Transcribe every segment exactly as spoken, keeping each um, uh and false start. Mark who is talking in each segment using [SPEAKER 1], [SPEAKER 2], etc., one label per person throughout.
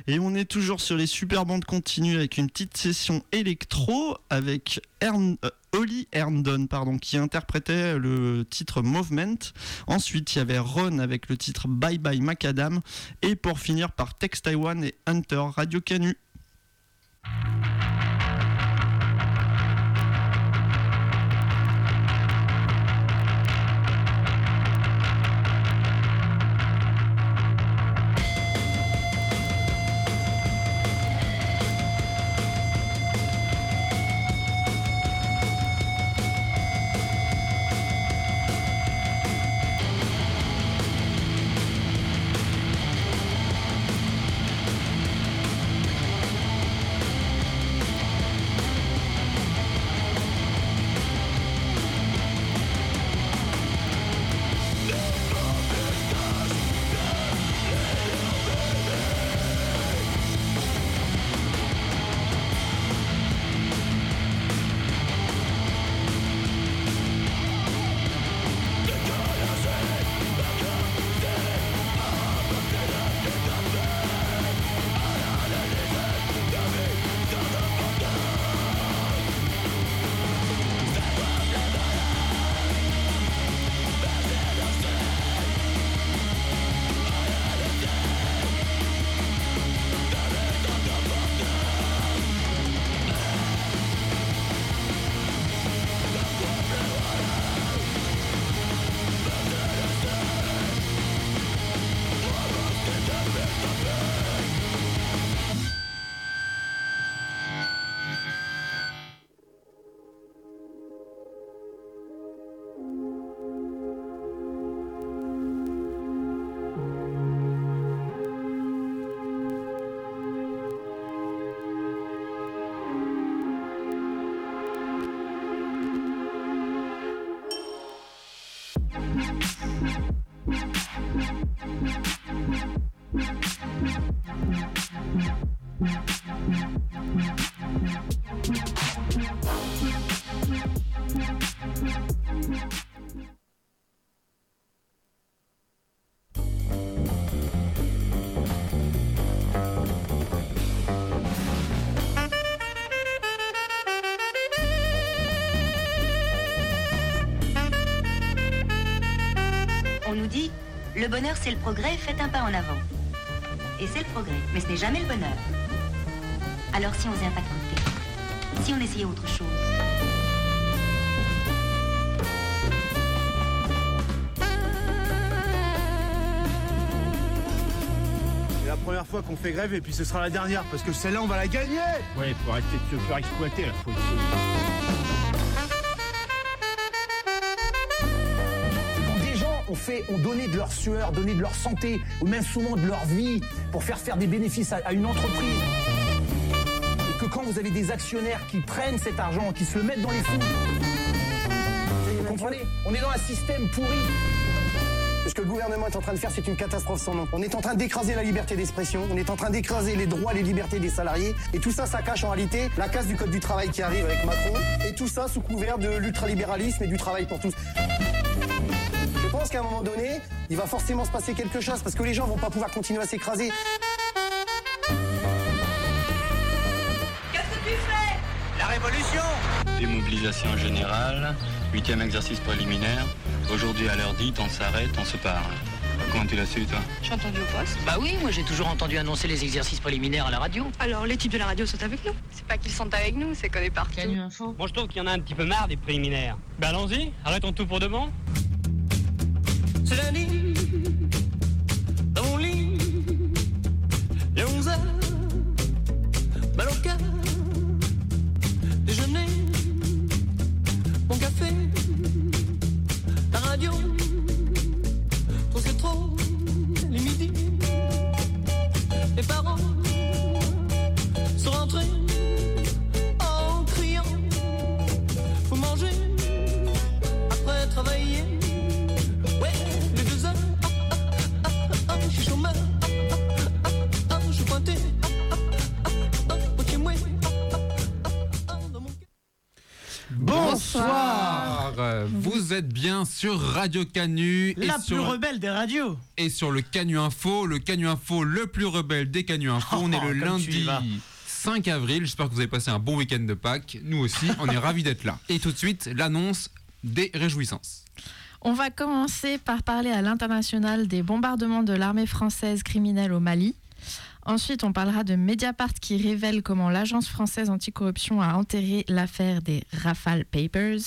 [SPEAKER 1] Et on est toujours sur les super bandes continues avec une petite session électro avec Ern, euh, Holly Herndon pardon, qui interprétait le titre Movement. Ensuite, il y avait Ron avec le titre Bye Bye Macadam. Et pour finir par Tex Taiwan et Hunter, Radio Canu.
[SPEAKER 2] Le bonheur, c'est le progrès, faites un pas en avant. Et c'est le progrès, mais ce n'est jamais le bonheur. Alors si on faisait un pas de côté, si on essayait autre chose.
[SPEAKER 3] C'est la première fois qu'on fait grève et puis ce sera la dernière, parce que celle-là, on va la gagner.
[SPEAKER 4] Ouais, faut arrêter de se faire exploiter, là. Faut...
[SPEAKER 5] On fait, on donnait de leur sueur, donnait de leur santé, ou même souvent de leur vie, pour faire faire des bénéfices à, à une entreprise. Et que quand vous avez des actionnaires qui prennent cet argent, qui se le mettent dans les sous, vous comprenez ? On est dans un système pourri.
[SPEAKER 6] Ce que le gouvernement est en train de faire, c'est une catastrophe sans nom. On est en train d'écraser la liberté d'expression, on est en train d'écraser les droits, les libertés des salariés, et tout ça, ça cache en réalité la casse du code du travail qui arrive avec Macron, et tout ça sous couvert de l'ultralibéralisme et du travail pour tous. Je pense qu'à un moment donné, il va forcément se passer quelque chose parce que les gens vont pas pouvoir continuer à s'écraser.
[SPEAKER 7] Qu'est-ce que tu fais ?
[SPEAKER 8] La révolution !
[SPEAKER 9] Démobilisation générale, huitième exercice préliminaire. Aujourd'hui à l'heure dite, on s'arrête, on se parle. Comment tu l'as su, toi ?
[SPEAKER 7] J'ai entendu au poste.
[SPEAKER 10] Bah oui, moi j'ai toujours entendu annoncer les exercices préliminaires à la radio.
[SPEAKER 7] Alors les types de la radio sont avec nous. C'est pas qu'ils sont avec nous, c'est qu'on est partout.
[SPEAKER 10] Canu Info.
[SPEAKER 8] Moi je trouve qu'il y en a un petit peu marre des préliminaires. Ben allons-y, arrêtons tout pour demain.
[SPEAKER 11] C'est lundi, dans mon lit, il est onze heures, mal au cœur, déjeuner, mon café, la radio, trop c'est trop, les midis, les parents sont rentrés en criant, faut manger après travailler. Ouais, les deux heures, ah, ah, ah, ah, je suis chômeur, ah, ah, ah, ah, je suis pointé, ah, ah, ah, ah, ok, ouais, ah, ah, ah, dans mon cœur.
[SPEAKER 12] Bonsoir. Vous êtes bien sur Radio Canu.
[SPEAKER 13] La
[SPEAKER 12] et
[SPEAKER 13] plus
[SPEAKER 12] sur...
[SPEAKER 13] rebelle des radios.
[SPEAKER 12] Et sur le Canu Info, le Canu Info le plus rebelle des Canu Info.
[SPEAKER 13] Oh,
[SPEAKER 12] on est le lundi
[SPEAKER 13] vas.
[SPEAKER 12] cinq avril. J'espère que vous avez passé un bon week-end de Pâques. Nous aussi, on est ravis d'être là. Et tout de suite, l'annonce des réjouissances.
[SPEAKER 14] On va commencer par parler à l'international des bombardements de l'armée française criminelle au Mali. Ensuite, on parlera de Mediapart qui révèle comment l'agence française anticorruption a enterré l'affaire des Rafale Papers.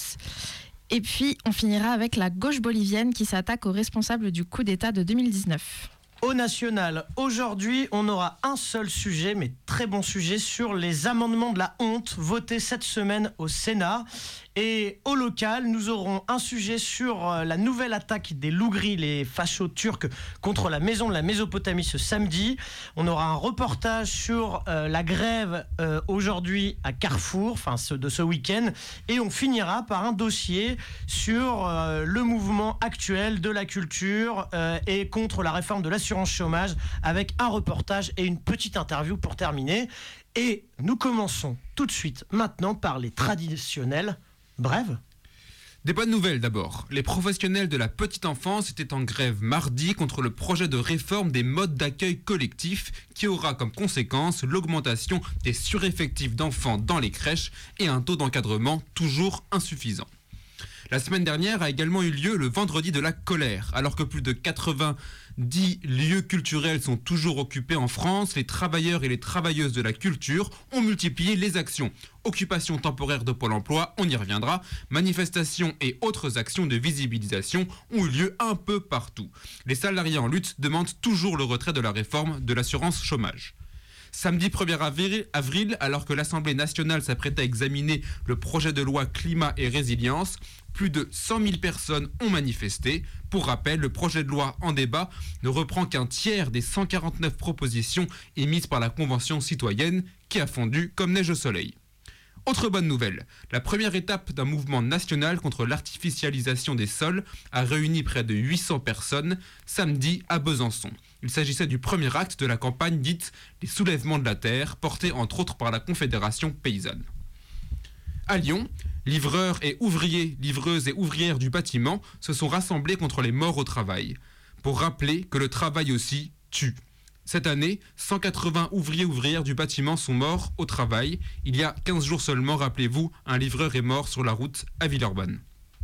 [SPEAKER 14] Et puis, on finira avec la gauche bolivienne qui s'attaque aux responsables du coup d'État de deux mille dix-neuf.
[SPEAKER 13] Au national, aujourd'hui, on aura un seul sujet, mais très bon sujet, sur les amendements de la honte votés cette semaine au Sénat. Et au local, nous aurons un sujet sur la nouvelle attaque des loups-gris, les fachos turcs, contre la maison de la Mésopotamie ce samedi. On aura un reportage sur euh, la grève euh, aujourd'hui à Carrefour, enfin ce, de ce week-end. Et on finira par un dossier sur euh, le mouvement actuel de la culture euh, et contre la réforme de l'assurance chômage, avec un reportage et une petite interview pour terminer. Et nous commençons tout de suite maintenant par les traditionnels brèves.
[SPEAKER 12] Des bonnes nouvelles d'abord. Les professionnels de la petite enfance étaient en grève mardi contre le projet de réforme des modes d'accueil collectifs qui aura comme conséquence l'augmentation des sureffectifs d'enfants dans les crèches et un taux d'encadrement toujours insuffisant. La semaine dernière a également eu lieu le vendredi de la colère. Alors que plus de quatre-vingt-dix lieux culturels sont toujours occupés en France, les travailleurs et les travailleuses de la culture ont multiplié les actions. Occupation temporaire de Pôle emploi, on y reviendra. Manifestations et autres actions de visibilisation ont eu lieu un peu partout. Les salariés en lutte demandent toujours le retrait de la réforme de l'assurance chômage. Samedi premier avril, alors que l'Assemblée nationale s'apprêtait à examiner le projet de loi climat et résilience, plus de cent mille personnes ont manifesté. Pour rappel, le projet de loi en débat ne reprend qu'un tiers des cent quarante-neuf propositions émises par la Convention citoyenne qui a fondu comme neige au soleil. Autre bonne nouvelle, la première étape d'un mouvement national contre l'artificialisation des sols a réuni près de huit cents personnes samedi à Besançon. Il s'agissait du premier acte de la campagne dite « Les soulèvements de la terre » portée entre autres par la Confédération paysanne. À Lyon, livreurs et ouvriers, livreuses et ouvrières du bâtiment se sont rassemblés contre les morts au travail, pour rappeler que le travail aussi tue. Cette année, cent quatre-vingts ouvriers et ouvrières du bâtiment sont morts au travail. Il y a quinze jours seulement, rappelez-vous, un livreur est mort sur la route à Villeurbanne.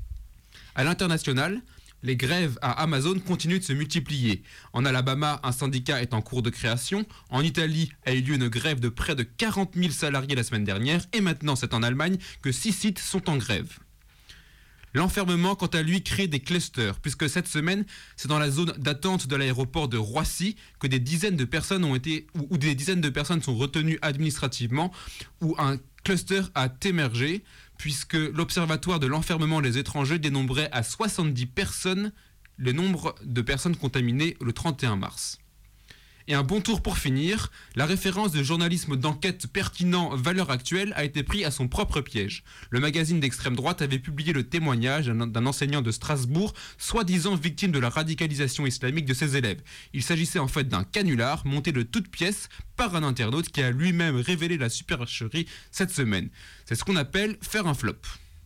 [SPEAKER 12] À l'international, les grèves à Amazon continuent de se multiplier. En Alabama, un syndicat est en cours de création. En Italie, a eu lieu une grève de près de quarante mille salariés la semaine dernière. Et maintenant, c'est en Allemagne que six sites sont en grève. L'enfermement, quant à lui, crée des clusters, puisque cette semaine, c'est dans la zone d'attente de l'aéroport de Roissy que des dizaines de personnes ont été, ou, ou des dizaines de personnes sont retenues administrativement, où un cluster a émergé, puisque l'Observatoire de l'enfermement des étrangers dénombrait à soixante-dix personnes le nombre de personnes contaminées le trente et un mars. Et un bon tour pour finir, la référence de journalisme d'enquête pertinent Valeurs Actuelles a été pris à son propre piège. Le magazine d'extrême droite avait publié le témoignage d'un enseignant de Strasbourg, soi-disant victime de la radicalisation islamique de ses élèves. Il s'agissait en fait d'un canular monté de toutes pièces par un internaute qui a lui-même révélé la supercherie cette semaine. C'est ce qu'on appelle faire un flop.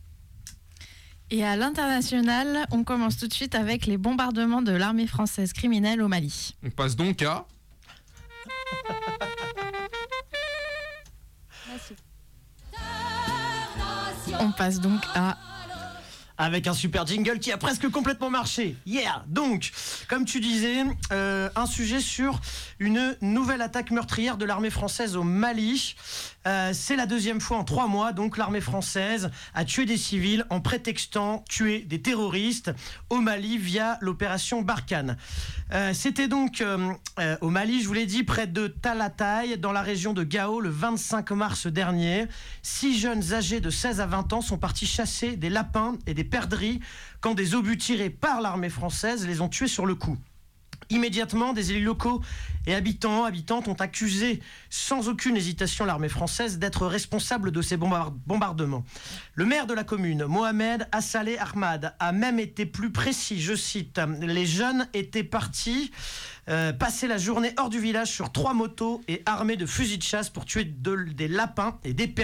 [SPEAKER 14] Et à l'international, on commence tout de suite avec les bombardements de l'armée française criminelle au Mali.
[SPEAKER 12] On passe donc à...
[SPEAKER 14] On passe donc à...
[SPEAKER 13] Avec un super jingle qui a presque complètement marché. Yeah. Donc, comme tu disais, euh, un sujet sur une nouvelle attaque meurtrière de l'armée française au Mali. Euh, c'est la deuxième fois en trois mois, donc l'armée française a tué des civils en prétextant tuer des terroristes au Mali via l'opération Barkhane. Euh, c'était donc euh, euh, au Mali, je vous l'ai dit, près de Talatay, dans la région de Gao, le vingt-cinq mars dernier. Six jeunes âgés de seize à vingt ans sont partis chasser des lapins et des perdrix quand des obus tirés par l'armée française les ont tués sur le coup. Immédiatement, des élus locaux et habitants, habitantes ont accusé sans aucune hésitation l'armée française d'être responsable de ces bombardements. Le maire de la commune, Mohamed Assaleh Ahmad, a même été plus précis, je cite, « Les jeunes étaient partis euh, passer la journée hors du village sur trois motos et armés de fusils de chasse pour tuer de, des lapins et des perdrix. »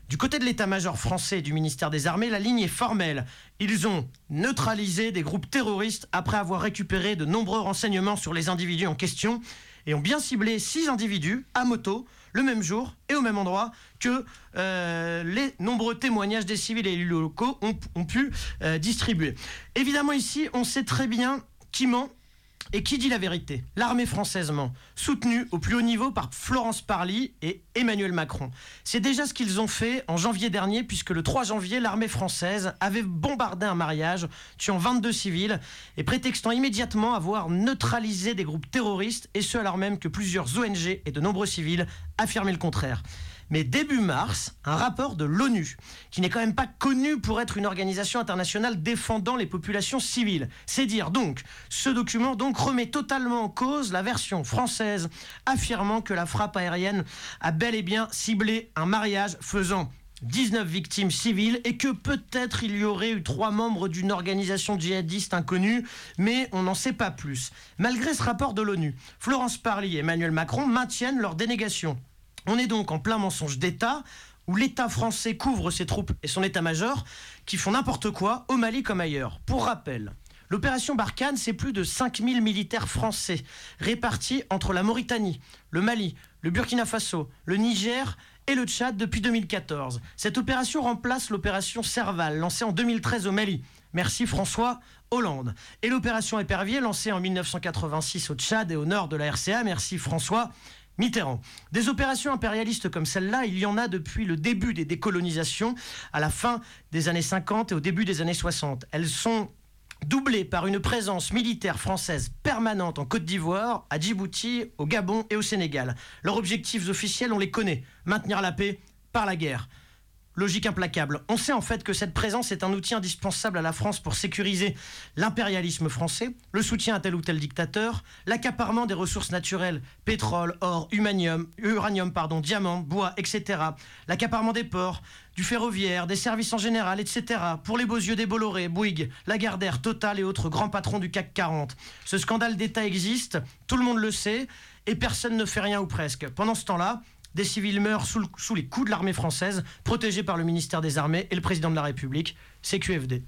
[SPEAKER 13] Du côté de l'état-major français et du ministère des Armées, la ligne est formelle. Ils ont neutralisé des groupes terroristes après avoir récupéré de nombreux renseignements sur les individus en question et ont bien ciblé six individus à moto le même jour et au même endroit que euh, les nombreux témoignages des civils et élus locaux ont, ont pu euh, distribuer. Évidemment ici, on sait très bien qui ment et qui dit la vérité. L'armée française ment, soutenue au plus haut niveau par Florence Parly et Emmanuel Macron. C'est déjà ce qu'ils ont fait en janvier dernier, puisque le trois janvier, l'armée française avait bombardé un mariage, tuant vingt-deux civils, et prétextant immédiatement avoir neutralisé des groupes terroristes, et ce alors même que plusieurs O N G et de nombreux civils affirmaient le contraire. Mais début mars, un rapport de l'ONU, qui n'est quand même pas connu pour être une organisation internationale défendant les populations civiles. C'est dire donc, ce document donc remet totalement en cause la version française, affirmant que la frappe aérienne a bel et bien ciblé un mariage faisant dix-neuf victimes civiles et que peut-être il y aurait eu trois membres d'une organisation djihadiste inconnue, mais on n'en sait pas plus. Malgré ce rapport de l'ONU, Florence Parly et Emmanuel Macron maintiennent leur dénégation. On est donc en plein mensonge d'État, où l'État français couvre ses troupes et son état-major, qui font n'importe quoi, au Mali comme ailleurs. Pour rappel, l'opération Barkhane, c'est plus de cinq mille militaires français, répartis entre la Mauritanie, le Mali, le Burkina Faso, le Niger et le Tchad depuis deux mille quatorze. Cette opération remplace l'opération Serval, lancée en deux mille treize au Mali. Merci François Hollande. Et l'opération Épervier, lancée en mille neuf cent quatre-vingt-six au Tchad et au nord de la R C A. Merci François Mitterrand. Des opérations impérialistes comme celle-là, il y en a depuis le début des décolonisations, à la fin des années cinquante et au début des années soixante. Elles sont doublées par une présence militaire française permanente en Côte d'Ivoire, à Djibouti, au Gabon et au Sénégal. Leurs objectifs officiels, on les connaît. Maintenir la paix par la guerre. Logique implacable. On sait en fait que cette présence est un outil indispensable à la France pour sécuriser l'impérialisme français, le soutien à tel ou tel dictateur, l'accaparement des ressources naturelles, pétrole, or, uranium, uranium pardon, diamants, bois, et cetera. L'accaparement des ports, du ferroviaire, des services en général, et cetera. Pour les beaux yeux des Bolloré, Bouygues, Lagardère, Total et autres grands patrons du C A C quarante. Ce scandale d'État existe, tout le monde le sait, et personne ne fait rien ou presque. Pendant ce temps-là, des civils meurent sous, le, sous les coups de l'armée française, protégés par le ministère des Armées et le président de la République, C Q F D.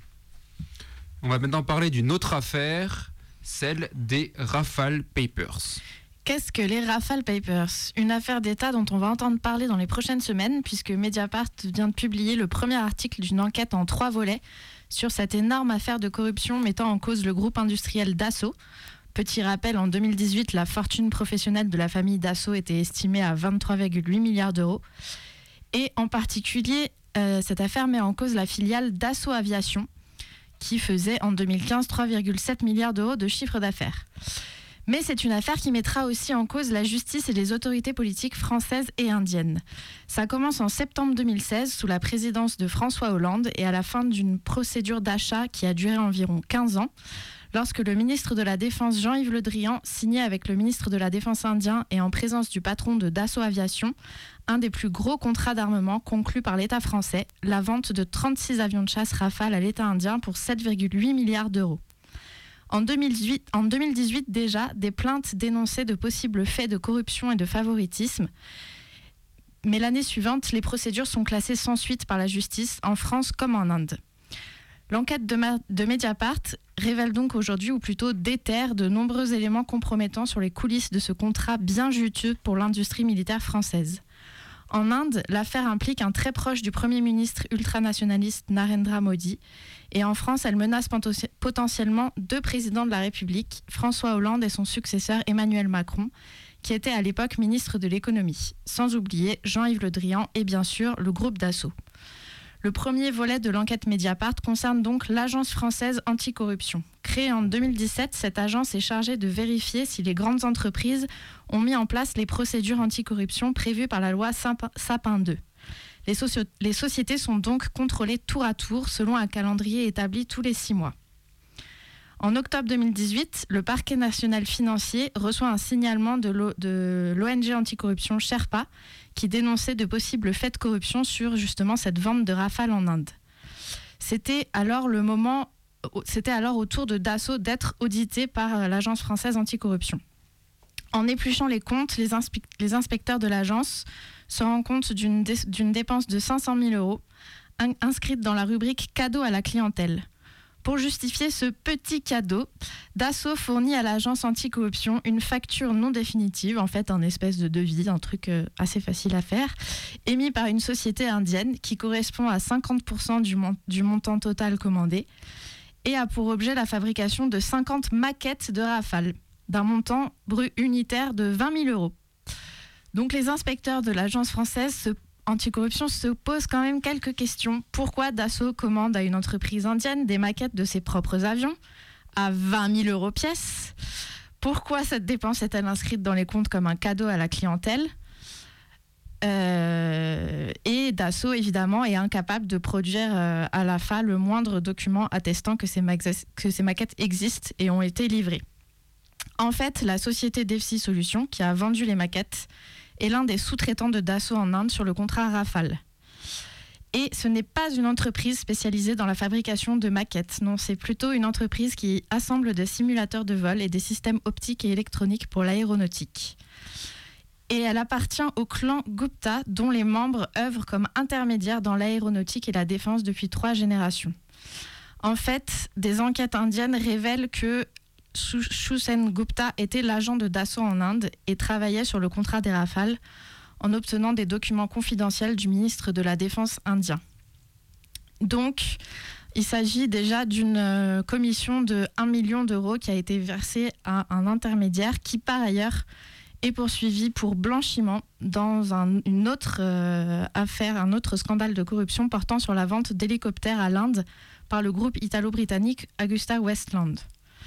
[SPEAKER 12] On va maintenant parler d'une autre affaire, celle des Rafale Papers.
[SPEAKER 14] Qu'est-ce que les Rafale Papers ? Une affaire d'État dont on va entendre parler dans les prochaines semaines, puisque Mediapart vient de publier le premier article d'une enquête en trois volets sur cette énorme affaire de corruption mettant en cause le groupe industriel Dassault. Petit rappel, en deux mille dix-huit, la fortune professionnelle de la famille Dassault était estimée à vingt-trois virgule huit milliards d'euros. Et en particulier, euh, cette affaire met en cause la filiale Dassault Aviation, qui faisait en deux mille quinze trois virgule sept milliards d'euros de chiffre d'affaires. Mais c'est une affaire qui mettra aussi en cause la justice et les autorités politiques françaises et indiennes. Ça commence en septembre deux mille seize, sous la présidence de François Hollande, et à la fin d'une procédure d'achat qui a duré environ quinze ans, lorsque le ministre de la Défense Jean-Yves Le Drian signait avec le ministre de la Défense indien et en présence du patron de Dassault Aviation un des plus gros contrats d'armement conclus par l'État français, la vente de trente-six avions de chasse Rafale à l'État indien pour sept virgule huit milliards d'euros. En deux mille dix-huit, en deux mille dix-huit déjà, des plaintes dénonçaient de possibles faits de corruption et de favoritisme. Mais l'année suivante, les procédures sont classées sans suite par la justice, en France comme en Inde. L'enquête de, Ma- de Mediapart révèle donc aujourd'hui, ou plutôt déterre, de nombreux éléments compromettants sur les coulisses de ce contrat bien juteux pour l'industrie militaire française. En Inde, l'affaire implique un très proche du Premier ministre ultranationaliste Narendra Modi. Et en France, elle menace potentiellement deux présidents de la République, François Hollande et son successeur Emmanuel Macron, qui était à l'époque ministre de l'économie. Sans oublier Jean-Yves Le Drian et bien sûr le groupe Dassault. Le premier volet de l'enquête Mediapart concerne donc l'Agence française anticorruption. Créée en deux mille dix-sept, cette agence est chargée de vérifier si les grandes entreprises ont mis en place les procédures anticorruption prévues par la loi Sapin deux. Les, socio- les sociétés sont donc contrôlées tour à tour selon un calendrier établi tous les six mois. En octobre deux mille dix-huit, le parquet national financier reçoit un signalement de, l'O- de l'O N G anticorruption Sherpa qui dénonçait de possibles faits de corruption sur justement cette vente de Rafale en Inde. C'était alors le moment, c'était alors au tour de Dassault d'être audité par l'Agence française anticorruption. En épluchant les comptes, les, inspe- les inspecteurs de l'agence se rend compte d'une, dé- d'une dépense de cinq cent mille euros in- inscrite dans la rubrique cadeau à la clientèle. Pour justifier ce petit cadeau, Dassault fournit à l'agence anticorruption une facture non définitive, en fait un espèce de devis, un truc euh, assez facile à faire, émis par une société indienne qui correspond à cinquante pour cent du, mon- du montant total commandé et a pour objet la fabrication de cinquante maquettes de Rafale, d'un montant brut unitaire de vingt mille euros. Donc les inspecteurs de l'agence française se anticorruption se pose quand même quelques questions. Pourquoi Dassault commande à une entreprise indienne des maquettes de ses propres avions à vingt mille euros pièce ? Pourquoi cette dépense est-elle inscrite dans les comptes comme un cadeau à la clientèle ? Euh, et Dassault, évidemment, est incapable de produire euh, à l'A F A le moindre document attestant que ces, max- que ces maquettes existent et ont été livrées. En fait, la société D F C Solutions, qui a vendu les maquettes, est l'un des sous-traitants de Dassault en Inde sur le contrat Rafale. Et ce n'est pas une entreprise spécialisée dans la fabrication de maquettes. Non, c'est plutôt une entreprise qui assemble des simulateurs de vol et des systèmes optiques et électroniques pour l'aéronautique. Et elle appartient au clan Gupta, dont les membres œuvrent comme intermédiaires dans l'aéronautique et la défense depuis trois générations. En fait, des enquêtes indiennes révèlent que Shushen Gupta était l'agent de Dassault en Inde et travaillait sur le contrat des Rafales en obtenant des documents confidentiels du ministre de la Défense indien. Donc, il s'agit déjà d'une commission de un million d'euros qui a été versée à un intermédiaire qui, par ailleurs, est poursuivi pour blanchiment dans un, une autre euh, affaire, un autre scandale de corruption portant sur la vente d'hélicoptères à l'Inde par le groupe italo-britannique Augusta Westland.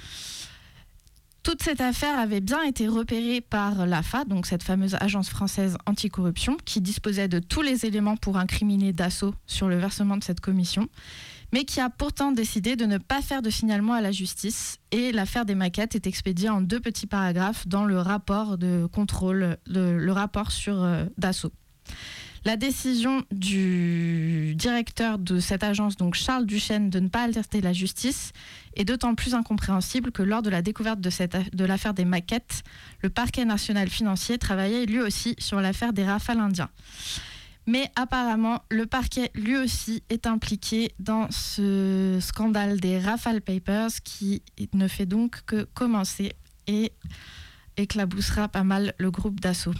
[SPEAKER 14] Toute cette affaire avait bien été repérée par l'A F A, donc cette fameuse agence française anticorruption, qui disposait de tous les éléments pour incriminer Dassault sur le versement de cette commission, mais qui a pourtant décidé de ne pas faire de signalement à la justice. Et l'affaire des maquettes est expédiée en deux petits paragraphes dans le rapport de contrôle, le, le rapport sur euh, Dassault. La décision du directeur de cette agence, donc Charles Duchesne, de ne pas alerter la justice est d'autant plus incompréhensible que lors de la découverte de, cette, de l'affaire des maquettes, le parquet national financier travaillait lui aussi sur l'affaire des Rafales indiens. Mais apparemment, le parquet lui aussi est impliqué dans ce scandale des Rafale Papers qui ne fait donc que commencer et éclaboussera pas mal le groupe Dassault.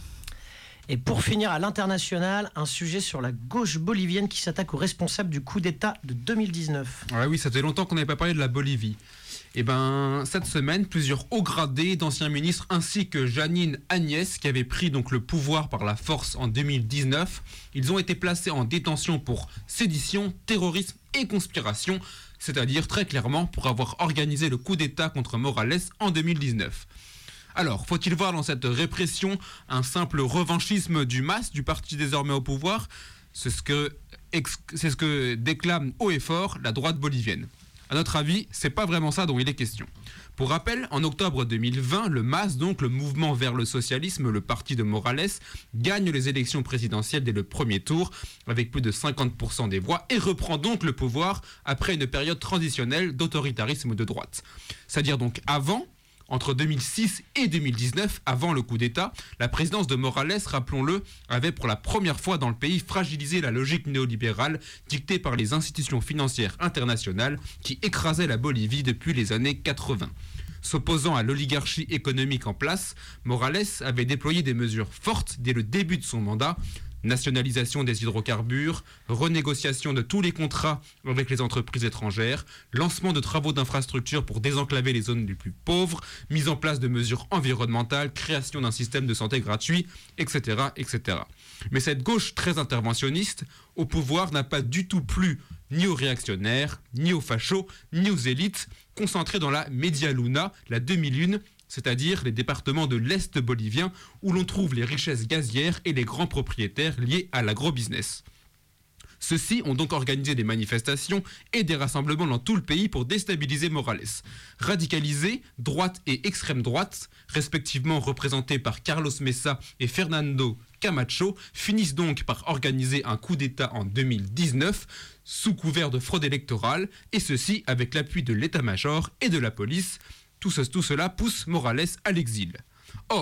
[SPEAKER 13] Et pour finir, à l'international, un sujet sur la gauche bolivienne qui s'attaque aux responsables du coup d'État de deux mille dix-neuf.
[SPEAKER 12] Ouais, oui, ça fait longtemps qu'on n'avait pas parlé de la Bolivie. Et ben, cette semaine, plusieurs hauts gradés d'anciens ministres ainsi que Janine Agnès, qui avait pris donc le pouvoir par la force en deux mille dix-neuf, ils ont été placés en détention pour sédition, terrorisme et conspiration, c'est-à-dire très clairement pour avoir organisé le coup d'État contre Morales en deux mille dix-neuf. Alors, faut-il voir dans cette répression un simple revanchisme du M A S, du parti désormais au pouvoir ? C'est ce que, c'est ce que déclame haut et fort la droite bolivienne. À notre avis, c'est pas vraiment ça dont il est question. Pour rappel, en octobre deux mille vingt, le M A S, donc le mouvement vers le socialisme, le parti de Morales, gagne les élections présidentielles dès le premier tour, avec plus de cinquante pour cent des voix, et reprend donc le pouvoir après une période transitionnelle d'autoritarisme de droite. C'est-à-dire donc avant... Entre deux mille six et deux mille dix-neuf, avant le coup d'État, la présidence de Morales, rappelons-le, avait pour la première fois dans le pays fragilisé la logique néolibérale dictée par les institutions financières internationales qui écrasaient la Bolivie depuis les années quatre-vingts. S'opposant à l'oligarchie économique en place, Morales avait déployé des mesures fortes dès le début de son mandat. Nationalisation des hydrocarbures, renégociation de tous les contrats avec les entreprises étrangères, lancement de travaux d'infrastructures pour désenclaver les zones les plus pauvres, mise en place de mesures environnementales, création d'un système de santé gratuit, et cetera, et cetera. Mais cette gauche très interventionniste au pouvoir n'a pas du tout plu ni aux réactionnaires, ni aux fachos, ni aux élites, concentrées dans la Media Luna, la demi-lune, c'est-à-dire les départements de l'Est bolivien où l'on trouve les richesses gazières et les grands propriétaires liés à l'agrobusiness. Ceux-ci ont donc organisé des manifestations et des rassemblements dans tout le pays pour déstabiliser Morales. Radicalisés, droite et extrême droite, respectivement représentés par Carlos Mesa et Fernando Camacho, finissent donc par organiser un coup d'État en deux mille dix-neuf sous couvert de fraude électorale, et ceci avec l'appui de l'état-major et de la police. Tout, ce, tout cela pousse Morales à l'exil. Or,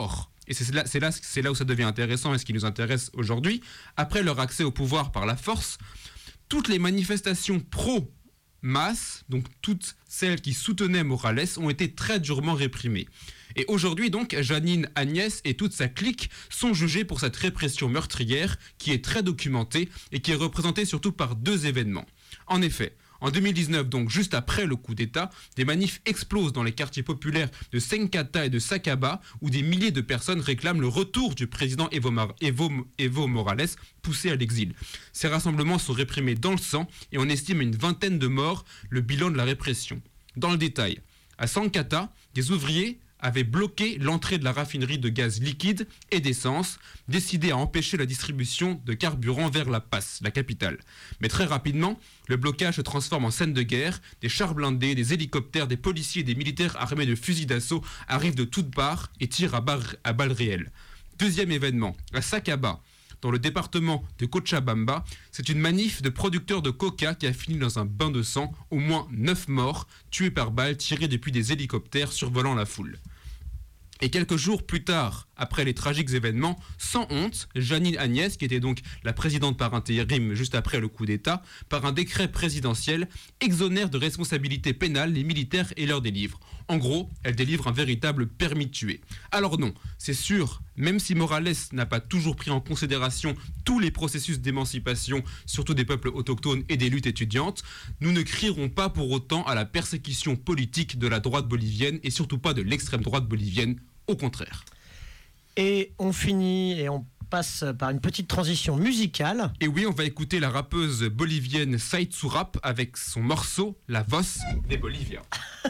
[SPEAKER 12] et c'est là, c'est là, c'est là où ça devient intéressant et ce qui nous intéresse aujourd'hui, après leur accès au pouvoir par la force, toutes les manifestations pro-masse, donc toutes celles qui soutenaient Morales, ont été très durement réprimées. Et aujourd'hui donc, Jeanine Áñez et toute sa clique sont jugées pour cette répression meurtrière qui est très documentée et qui est représentée surtout par deux événements. En effet, en deux mille dix-neuf, donc juste après le coup d'État, des manifs explosent dans les quartiers populaires de Sencata et de Sacaba, où des milliers de personnes réclament le retour du président Evo, Mar- Evo, Evo Morales, poussé à l'exil. Ces rassemblements sont réprimés dans le sang et on estime à une vingtaine de morts le bilan de la répression. Dans le détail, à Sencata, des ouvriers avaient bloqué l'entrée de la raffinerie de gaz liquide et d'essence, décidé à empêcher la distribution de carburant vers La Paz, la capitale. Mais très rapidement, le blocage se transforme en scène de guerre, des chars blindés, des hélicoptères, des policiers et des militaires armés de fusils d'assaut arrivent de toutes parts et tirent à, bar- à balles réelles. Deuxième événement, à Sacaba, dans le département de Cochabamba, c'est une manif de producteurs de coca qui a fini dans un bain de sang, au moins neuf morts, tués par balles tirées depuis des hélicoptères survolant la foule. Et quelques jours plus tard, après les tragiques événements, sans honte, Jeanine Áñez, qui était donc la présidente par intérim juste après le coup d'État, par un décret présidentiel, exonère de responsabilité pénale les militaires et leur délivre. En gros, elle délivre un véritable permis de tuer. Alors non, c'est sûr, même si Morales n'a pas toujours pris en considération tous les processus d'émancipation, surtout des peuples autochtones et des luttes étudiantes, nous ne crierons pas pour autant à la persécution politique de la droite bolivienne et surtout pas de l'extrême droite bolivienne. Au contraire.
[SPEAKER 13] Et on finit et on passe par une petite transition musicale.
[SPEAKER 12] Et oui, on va écouter la rappeuse bolivienne Saïd Rap avec son morceau La Voz des Boliviens.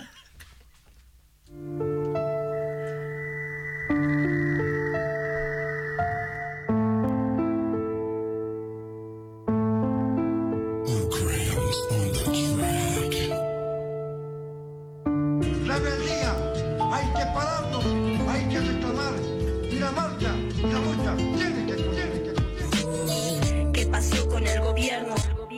[SPEAKER 15] La verdad, hay que pararnos, hay que reclamar. Y la marcha, y la lucha, tiene que, tiene que.
[SPEAKER 16] ¿Qué pasó con el gobierno?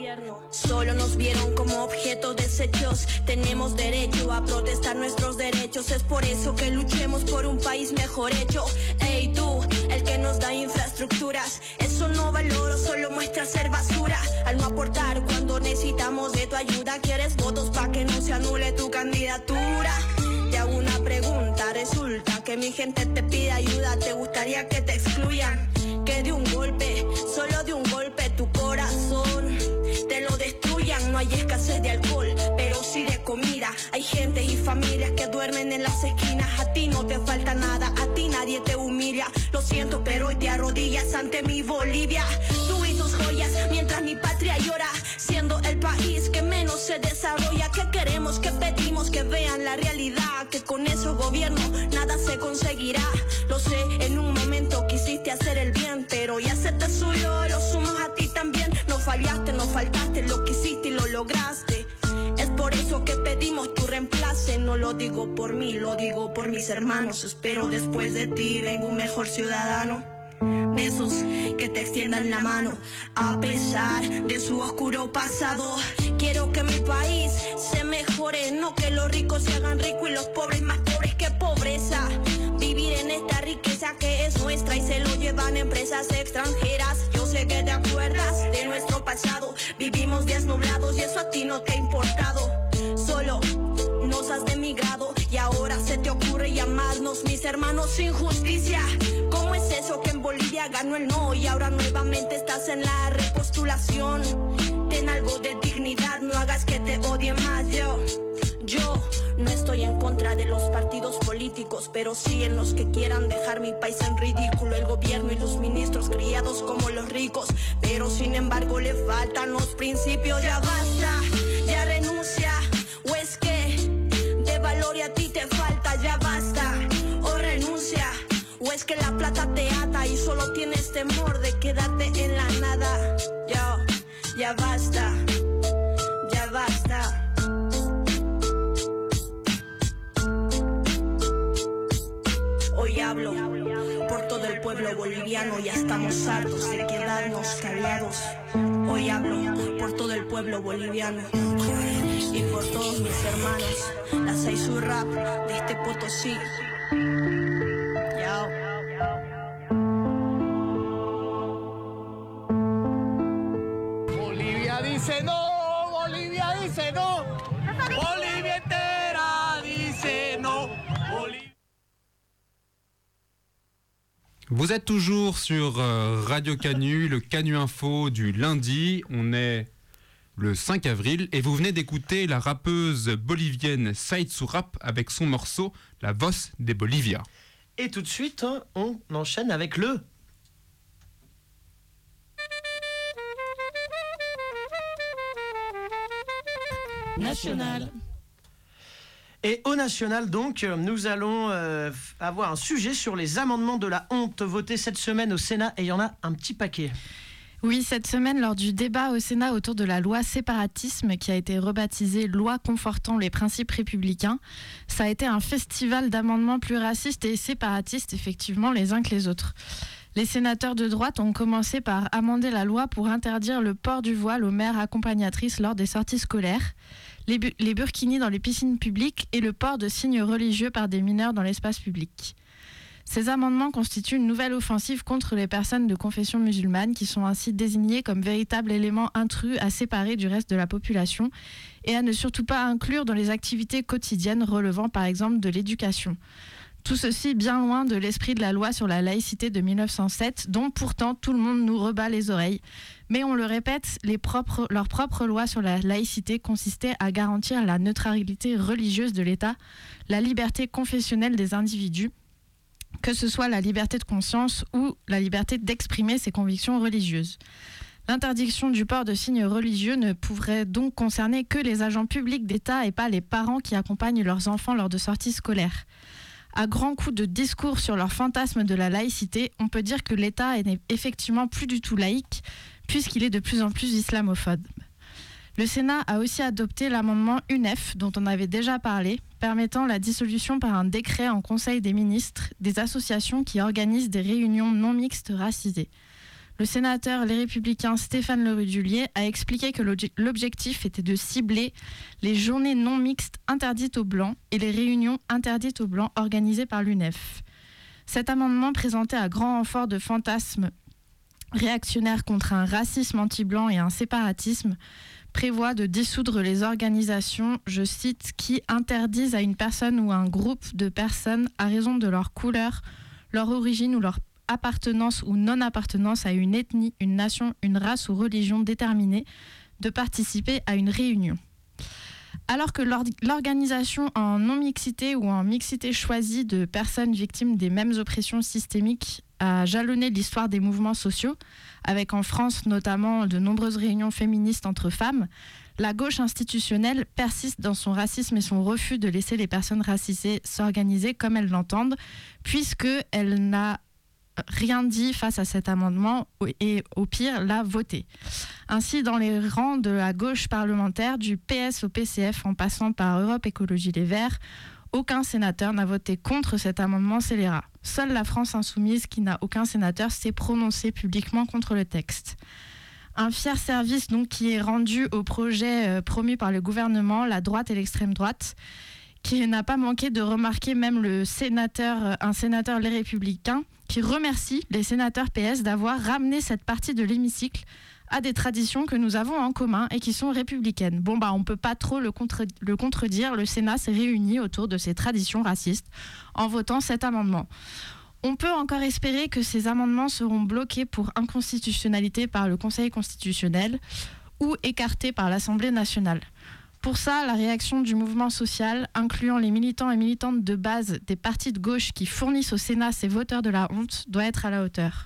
[SPEAKER 16] Solo nos vieron como objetos desechos. Tenemos derecho a protestar nuestros derechos. Es por eso que luchemos por un país mejor hecho. Ey tú, el que nos da infraestructuras, eso no valoro, solo muestra ser basura. Al no aportar cuando necesitamos de tu ayuda, quieres votos pa' que no se anule tu candidatura. Te hago una pregunta, resulta que mi gente te pide ayuda. ¿Te gustaría que te excluyan? Que de un golpe, solo de un golpe tu corazón te lo destruyan. No hay escasez de alcohol, pero sí de comida. Hay gente y familias que duermen en las esquinas. A ti no te falta nada, a ti nadie te humilla. Lo siento, pero hoy te arrodillas ante mi Bolivia. Tú y tus joyas, mientras mi patria llora, siendo el país que menos se desarrolla. ¿Qué queremos? ¿Qué pedimos? Que vean la realidad, que con esos gobiernos nada se conseguirá. Lo sé, en un momento quisiste hacer el bien, pero ya se te subió los humos a ti también. No fallaste, no faltaste, lo quisiste y lo lograste. Es por eso que pedimos tu reemplace. No lo digo por mí, lo digo por mis hermanos. Espero después de ti venga un mejor ciudadano. Besos que te extiendan la mano a pesar de su oscuro pasado. Quiero que mi país se mejore, no que los ricos se hagan ricos y los pobres más pobres que pobreza. Vivir en esta riqueza que es nuestra y se lo llevan empresas extranjeras. Yo sé que te acuerdas de nuestro pasado. Vivimos desnublados y eso a ti no te ha importado. Solo nos has demigrado y ahora se te ocurre llamarnos mis hermanos sin justicia. ¿Cómo es eso que en Bolivia ganó el no y ahora nuevamente estás en la repostulación? Ten algo de dignidad, no hagas que te odie más yo. Yo no estoy en contra de los partidos políticos, pero sí en los que quieran dejar mi país en ridículo. El gobierno y los ministros criados como los ricos, pero sin embargo le faltan los principios. Ya basta, ya renuncia, o es que de valor y a ti te falta. Ya basta, o renuncia, o es que la plata te ata y solo tienes temor de quedarte en la nada. Ya, ya basta, ya basta. Hoy hablo por todo el pueblo boliviano, ya estamos hartos de quedarnos callados. Hoy hablo por todo el pueblo boliviano y por todos mis hermanos. La Saïd Rap de este Potosí. Yao.
[SPEAKER 11] Bolivia entera dice no.
[SPEAKER 12] Vous êtes toujours sur euh, Radio Canu, le Canu Info du lundi. On est le cinq avril et vous venez d'écouter la rappeuse bolivienne Saïd Sourap avec son morceau La Voz de Bolivia.
[SPEAKER 13] Et tout de suite, on enchaîne avec le...
[SPEAKER 14] National.
[SPEAKER 13] Et au national, donc, nous allons euh, avoir un sujet sur les amendements de la honte votés cette semaine au Sénat, et il y en a un petit paquet.
[SPEAKER 14] Oui, cette semaine, lors du débat au Sénat autour de la loi séparatisme, qui a été rebaptisée loi confortant les principes républicains, ça a été un festival d'amendements plus racistes et séparatistes, effectivement, les uns que les autres. Les sénateurs de droite ont commencé par amender la loi pour interdire le port du voile aux mères accompagnatrices lors des sorties scolaires, les, bu- les burkinis dans les piscines publiques et le port de signes religieux par des mineurs dans l'espace public. Ces amendements constituent une nouvelle offensive contre les personnes de confession musulmane qui sont ainsi désignées comme véritables éléments intrus à séparer du reste de la population et à ne surtout pas inclure dans les activités quotidiennes relevant par exemple de l'éducation. Tout ceci bien loin de l'esprit de la loi sur la laïcité de mille neuf cent sept, dont pourtant tout le monde nous rebat les oreilles. Mais on le répète, les propres, leur propre loi sur la laïcité consistait à garantir la neutralité religieuse de l'État, la liberté confessionnelle des individus, que ce soit la liberté de conscience ou la liberté d'exprimer ses convictions religieuses. L'interdiction du port de signes religieux ne pourrait donc concerner que les agents publics d'État et pas les parents qui accompagnent leurs enfants lors de sorties scolaires. À grands coups de discours sur leur fantasme de la laïcité, on peut dire que l'État n'est effectivement plus du tout laïque, puisqu'il est de plus en plus islamophobe. Le Sénat a aussi adopté l'amendement U N E F, dont on avait déjà parlé, permettant la dissolution par un décret en Conseil des ministres des associations qui organisent des réunions non mixtes racisées. Le sénateur Les Républicains Stéphane Le Rudulier a expliqué que l'objectif était de cibler les journées non mixtes interdites aux Blancs et les réunions interdites aux Blancs organisées par l'U N E F. Cet amendement, présenté à grand renfort de fantasmes réactionnaires contre un racisme anti-blanc et un séparatisme, prévoit de dissoudre les organisations, je cite, qui interdisent à une personne ou à un groupe de personnes à raison de leur couleur, leur origine ou leur appartenance ou non-appartenance à une ethnie, une nation, une race ou religion déterminée, de participer à une réunion. Alors que l'organisation en non-mixité ou en mixité choisie de personnes victimes des mêmes oppressions systémiques a jalonné l'histoire des mouvements sociaux, avec en France notamment de nombreuses réunions féministes entre femmes, la gauche institutionnelle persiste dans son racisme et son refus de laisser les personnes racisées s'organiser comme elles l'entendent, puisqu'elle n'a rien dit face à cet amendement et au pire l'a voté. Ainsi, dans les rangs de la gauche parlementaire, du P S au P C F en passant par Europe Écologie Les Verts, aucun sénateur n'a voté contre cet amendement scélérat. Seule la France Insoumise, qui n'a aucun sénateur, s'est prononcée publiquement contre le texte. Un fier service donc qui est rendu au projet euh, promu par le gouvernement, la droite et l'extrême droite, qui n'a pas manqué de remarquer même le sénateur, un sénateur Les Républicains, qui remercie les sénateurs P S d'avoir ramené cette partie de l'hémicycle à des traditions que nous avons en commun et qui sont républicaines. Bon, bah, on ne peut pas trop le, contre- le contredire, le Sénat s'est réuni autour de ces traditions racistes en votant cet amendement. On peut encore espérer que ces amendements seront bloqués pour inconstitutionnalité par le Conseil constitutionnel ou écartés par l'Assemblée nationale. Pour ça, la réaction du mouvement social, incluant les militants et militantes de base des partis de gauche qui fournissent au Sénat ces voteurs de la honte, doit être à la hauteur.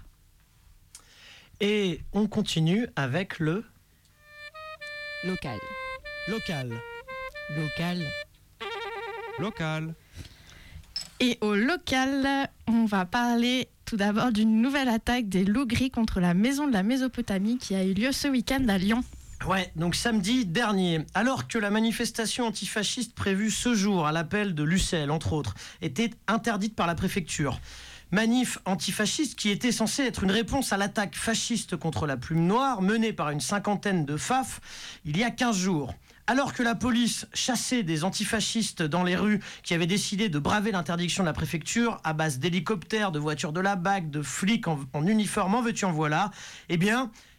[SPEAKER 13] Et on continue avec le...
[SPEAKER 17] Local.
[SPEAKER 13] Local.
[SPEAKER 17] Local.
[SPEAKER 12] Local.
[SPEAKER 14] Et au local, on va parler tout d'abord d'une nouvelle attaque des loups gris contre la maison de la Mésopotamie qui a eu lieu ce week-end à Lyon.
[SPEAKER 13] Ouais, donc samedi dernier, alors que la manifestation antifasciste prévue ce jour à l'appel de l'U C L, entre autres, était interdite par la préfecture. Manif antifasciste qui était censée être une réponse à l'attaque fasciste contre la Plume Noire menée par une cinquantaine de F A F il y a quinze jours. Alors que la police chassait des antifascistes dans les rues qui avaient décidé de braver l'interdiction de la préfecture à base d'hélicoptères, de voitures de la B A C, de flics en, en uniforme, en veux-tu en voilà, eh bien...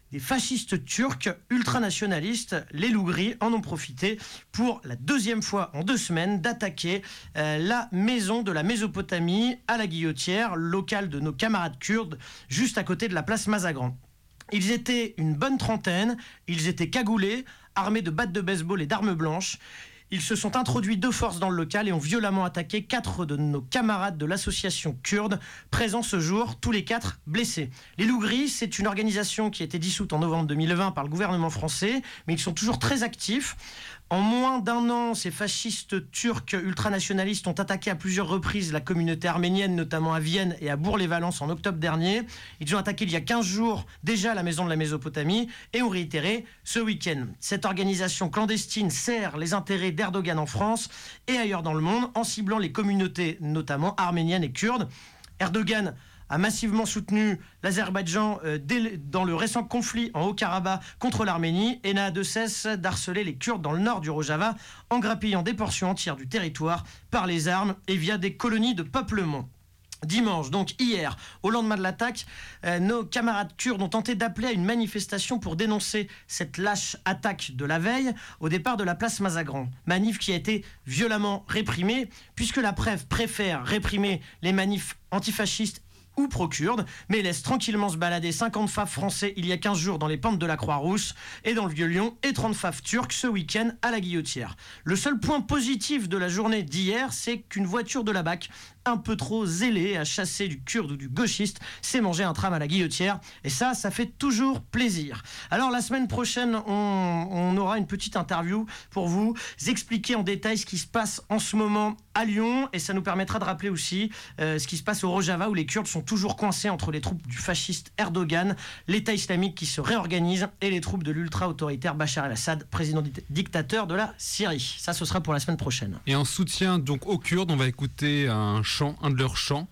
[SPEAKER 13] des fascistes turcs ultranationalistes, les Loup-Gris, en ont profité pour la deuxième fois en deux semaines d'attaquer euh, la maison de la Mésopotamie à la Guillotière, local de nos camarades kurdes, juste à côté de la place Mazagran. Ils étaient une bonne trentaine, ils étaient cagoulés, armés de battes de baseball et d'armes blanches. Ils se sont introduits de force dans le local et ont violemment attaqué quatre de nos camarades de l'association kurde, présents ce jour, tous les quatre blessés. Les Loups-Gris, c'est une organisation qui a été dissoute en novembre deux mille vingt par le gouvernement français, mais ils sont toujours très actifs. En moins d'un an, ces fascistes turcs ultranationalistes ont attaqué à plusieurs reprises la communauté arménienne, notamment à Vienne et à Bourg-les-Valences en octobre dernier. Ils ont attaqué il y a quinze jours déjà la maison de la Mésopotamie et ont réitéré ce week-end. Cette organisation clandestine sert les intérêts d'Erdogan en France et ailleurs dans le monde en ciblant les communautés notamment arméniennes et kurdes. Erdogan a massivement soutenu l'Azerbaïdjan euh, dès, dans le récent conflit en Haut-Karabakh contre l'Arménie et n'a de cesse d'harceler les Kurdes dans le nord du Rojava en grappillant des portions entières du territoire par les armes et via des colonies de peuplement. Dimanche, donc hier, au lendemain de l'attaque, euh, nos camarades kurdes ont tenté d'appeler à une manifestation pour dénoncer cette lâche attaque de la veille au départ de la place Mazagran. Manif qui a été violemment réprimée puisque la P R E F préfère réprimer les manifs antifascistes ou pro-kurdes, mais laisse tranquillement se balader cinquante F A F français il y a quinze jours dans les pentes de la Croix-Rousse et dans le Vieux-Lyon et trente F A F turcs ce week-end à la Guillotière. Le seul point positif de la journée d'hier, c'est qu'une voiture de la B A C, un peu trop zélée à chasser du kurde ou du gauchiste, s'est mangé un tram à la Guillotière, et ça, ça fait toujours plaisir. Alors la semaine prochaine, on, on aura une petite interview pour vous expliquer en détail ce qui se passe en ce moment à Lyon, et ça nous permettra de rappeler aussi euh, ce qui se passe au Rojava où les Kurdes sont toujours coincés entre les troupes du fasciste Erdogan, l'État islamique qui se réorganise et les troupes de l'ultra-autoritaire Bachar el-Assad, président di- dictateur de la Syrie. Ça, ce sera pour la semaine prochaine.
[SPEAKER 12] Et en soutien donc aux Kurdes, on va écouter un chant, un de leurs chants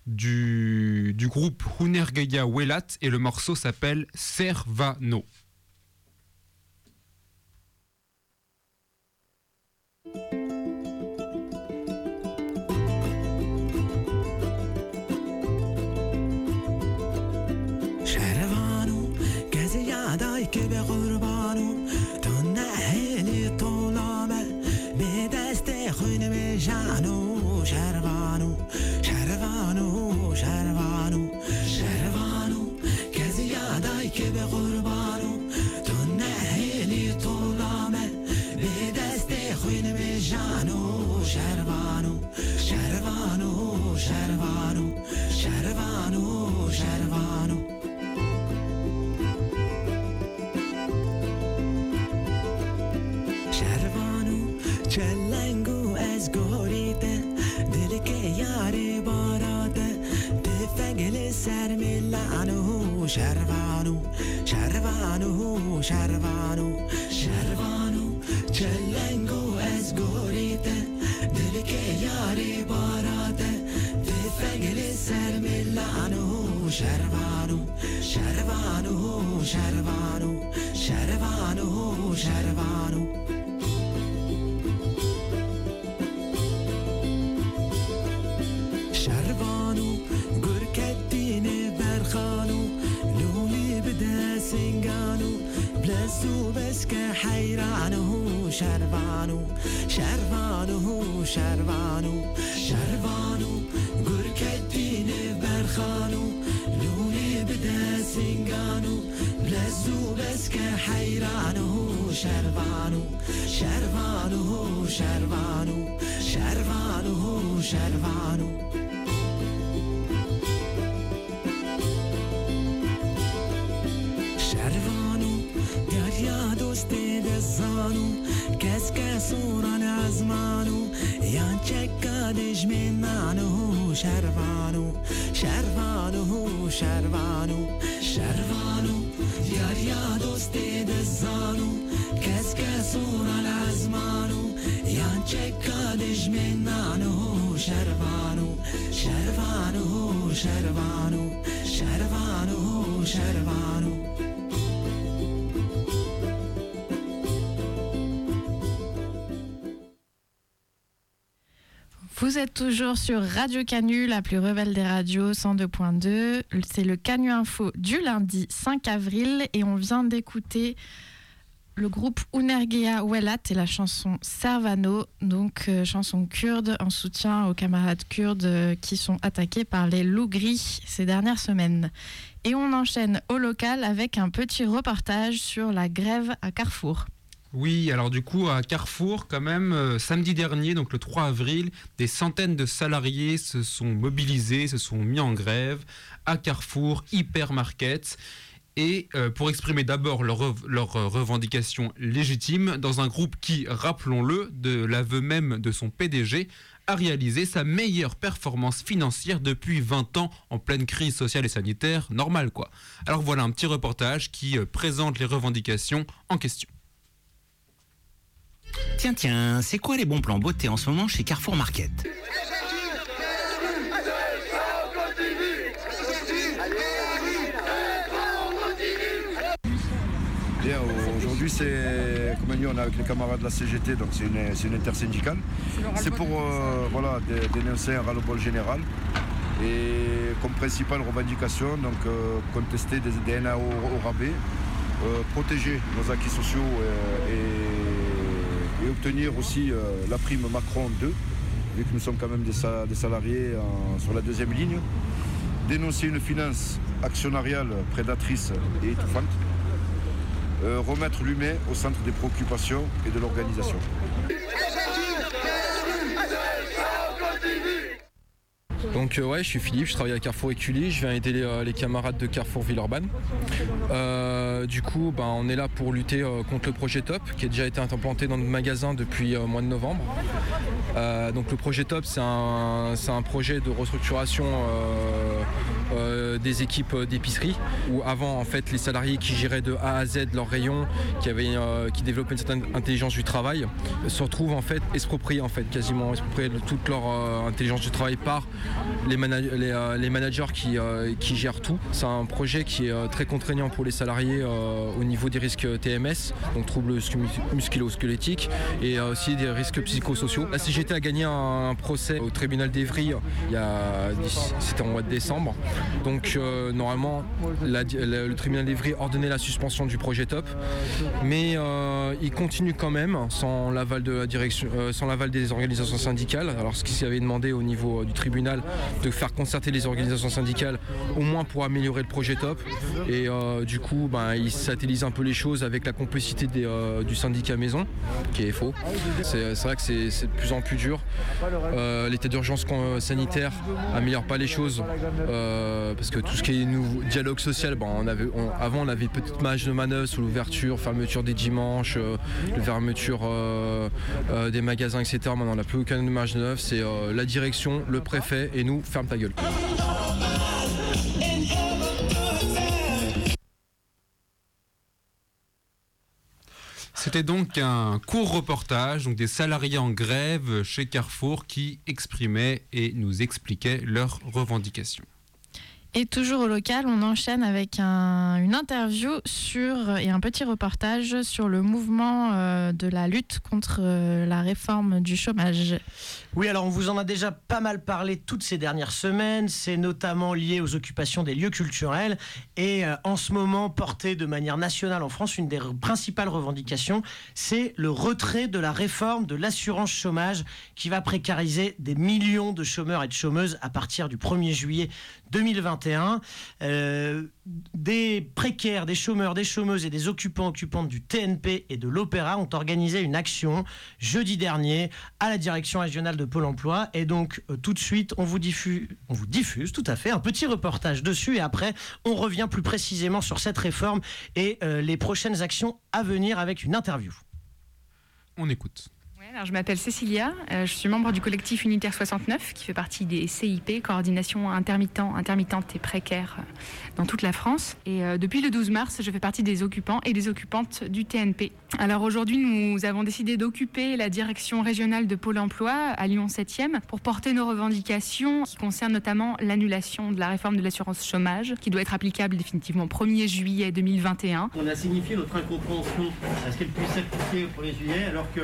[SPEAKER 12] du, du groupe Hunergeya Welat et le morceau s'appelle Servano.
[SPEAKER 11] که به قربانو تو نهلی طولامه به دست خون بشانو شروانو شروانو شروانو شروانو که زیادای که به قربانو تو نهلی طولامه به دست خون بشانو شروانو شروانو شروانو شروانو شروانو چلنگو از گوریده دل که یاری باراده تفنگل سر ملانو شروانو شروانو شروانو شروانو چلنگو از گوریده دل که یاری باراده تفنگل سر ملانو شروانو شروانو شروانو شروانو شروانو شروانو گرکتین برخانو لولی بده سنگانو بلسو بس که حیرانو شروانو شروانو شروانو شروانو گرکتین برخانو لولی بده سنگانو بلسو بس که حیرانو شروانو شروانو شروانو شروانو شروانو یا دوست دزانو کس کسوران از مانو یان چکادش من نانو شروانو شروانو شروانو شروانو یار یا دوست دزانو کس کسوران از مانو یان چکادش من نانو شروانو شروانو شروانو شروانو شروانو
[SPEAKER 14] Vous êtes toujours sur Radio Canu, la plus rebelle des radios, cent deux point deux. C'est le Canu Info du lundi cinq avril et on vient d'écouter le groupe Unergea Welat et la chanson Servano, donc euh, chanson kurde en soutien aux camarades kurdes euh, qui sont attaqués par les loups gris ces dernières semaines. Et on enchaîne au local avec un petit reportage sur la grève à Carrefour.
[SPEAKER 12] Oui, alors du coup, à Carrefour, quand même, euh, samedi dernier, donc le trois avril, des centaines de salariés se sont mobilisés, se sont mis en grève à Carrefour, Hypermarket, et euh, pour exprimer d'abord leurs leur revendications légitimes dans un groupe qui, rappelons-le, de l'aveu même de son P D G, a réalisé sa meilleure performance financière depuis vingt ans en pleine crise sociale et sanitaire, normale quoi. Alors voilà un petit reportage qui euh, présente les revendications en question.
[SPEAKER 18] Tiens, tiens, c'est quoi les bons plans beauté en ce moment chez Carrefour Market ?
[SPEAKER 19] Bien, aujourd'hui, c'est, comme dit, on est avec les camarades de la C G T, donc c'est une, c'est une intersyndicale. C'est pour euh, voilà, dénoncer un ras-le-bol général et comme principale revendication, donc euh, contester des, des N A O au rabais, euh, protéger nos acquis sociaux euh, et, et obtenir aussi euh, la prime Macron deux, vu que nous sommes quand même des, sal- des salariés en, sur la deuxième ligne. Dénoncer une finance actionnariale prédatrice et étouffante. Euh, remettre l'humain au centre des préoccupations et de l'organisation.
[SPEAKER 20] Donc euh, ouais, je suis Philippe, je travaille à Carrefour Écully, je viens aider les, euh, les camarades de Carrefour Villeurbanne. Euh, du coup, ben, on est là pour lutter euh, contre le projet Top, qui a déjà été implanté dans notre magasin depuis le euh, mois de novembre. Euh, donc le projet Top, c'est un, c'est un projet de restructuration euh, euh, des équipes d'épicerie, où avant en fait les salariés qui géraient de A à Z leur rayon, qui, avaient, euh, qui développaient une certaine intelligence du travail, se retrouvent en fait expropriés en fait, quasiment expropriés de toute leur euh, intelligence du travail par les, manag- les, euh, les managers qui, euh, qui gèrent tout. C'est un projet qui est euh, très contraignant pour les salariés euh, au niveau des risques T M S, donc troubles musculo-squelettiques, et euh, aussi des risques psychosociaux. La C G T a gagné un, un procès au tribunal d'Evry, il y a, c'était en mois de décembre. Donc euh, normalement, la, la, le tribunal d'Evry ordonnait la suspension du projet Top, mais euh, il continue quand même sans l'aval de la direction, euh, sans l'aval des organisations syndicales. Alors ce qui s'avait demandé au niveau euh, du tribunal de faire concerter les organisations syndicales, au moins pour améliorer le projet Top. Et euh, du coup, ben, il satellise un peu les choses avec la complicité des, euh, du syndicat Maison, qui est faux. C'est, c'est vrai que c'est, c'est de plus en plus dur. Euh, l'état d'urgence sanitaire améliore pas les choses. Euh, parce que tout ce qui est nouveau, dialogue social, ben, on avait, on, avant on avait petite marge de manœuvre sur l'ouverture, fermeture des dimanches, euh, la fermeture euh, euh, des magasins, et cetera. Maintenant on n'a plus aucune marge de manœuvre, c'est euh, la direction, le préfet et nous, ferme ta gueule.
[SPEAKER 12] C'était donc un court reportage, donc des salariés en grève chez Carrefour qui exprimaient et nous expliquaient leurs revendications.
[SPEAKER 14] Et toujours au local, on enchaîne avec un, une interview sur, et un petit reportage sur le mouvement euh, de la lutte contre euh, la réforme du chômage.
[SPEAKER 13] Oui, alors on vous en a déjà pas mal parlé toutes ces dernières semaines. C'est notamment lié aux occupations des lieux culturels. Et euh, en ce moment, porté de manière nationale en France, une des re- principales revendications, c'est le retrait de la réforme de l'assurance chômage qui va précariser des millions de chômeurs et de chômeuses à partir du premier juillet deux mille vingt et un. Euh, des précaires, des chômeurs, des chômeuses et des occupants occupantes du T N P et de l'Opéra ont organisé une action jeudi dernier à la direction régionale de Pôle emploi. Et donc euh, tout de suite, on vous diffuse, on vous diffuse tout à fait un petit reportage dessus. Et après, on revient plus précisément sur cette réforme et euh, les prochaines actions à venir avec une interview.
[SPEAKER 12] On écoute.
[SPEAKER 21] Alors, je m'appelle Cécilia, euh, je suis membre du collectif Unitaire soixante-neuf qui fait partie des C I P, coordination intermittent, intermittente et précaire euh, dans toute la France. Et euh, depuis le douze mars, je fais partie des occupants et des occupantes du T N P. Alors aujourd'hui, nous avons décidé d'occuper la direction régionale de Pôle emploi à Lyon septième pour porter nos revendications qui concernent notamment l'annulation de la réforme de l'assurance chômage qui doit être applicable définitivement au premier juillet deux mille vingt et un.
[SPEAKER 22] On a signifié notre incompréhension à ce qu'elle puisse s'appliquer au premier juillet alors que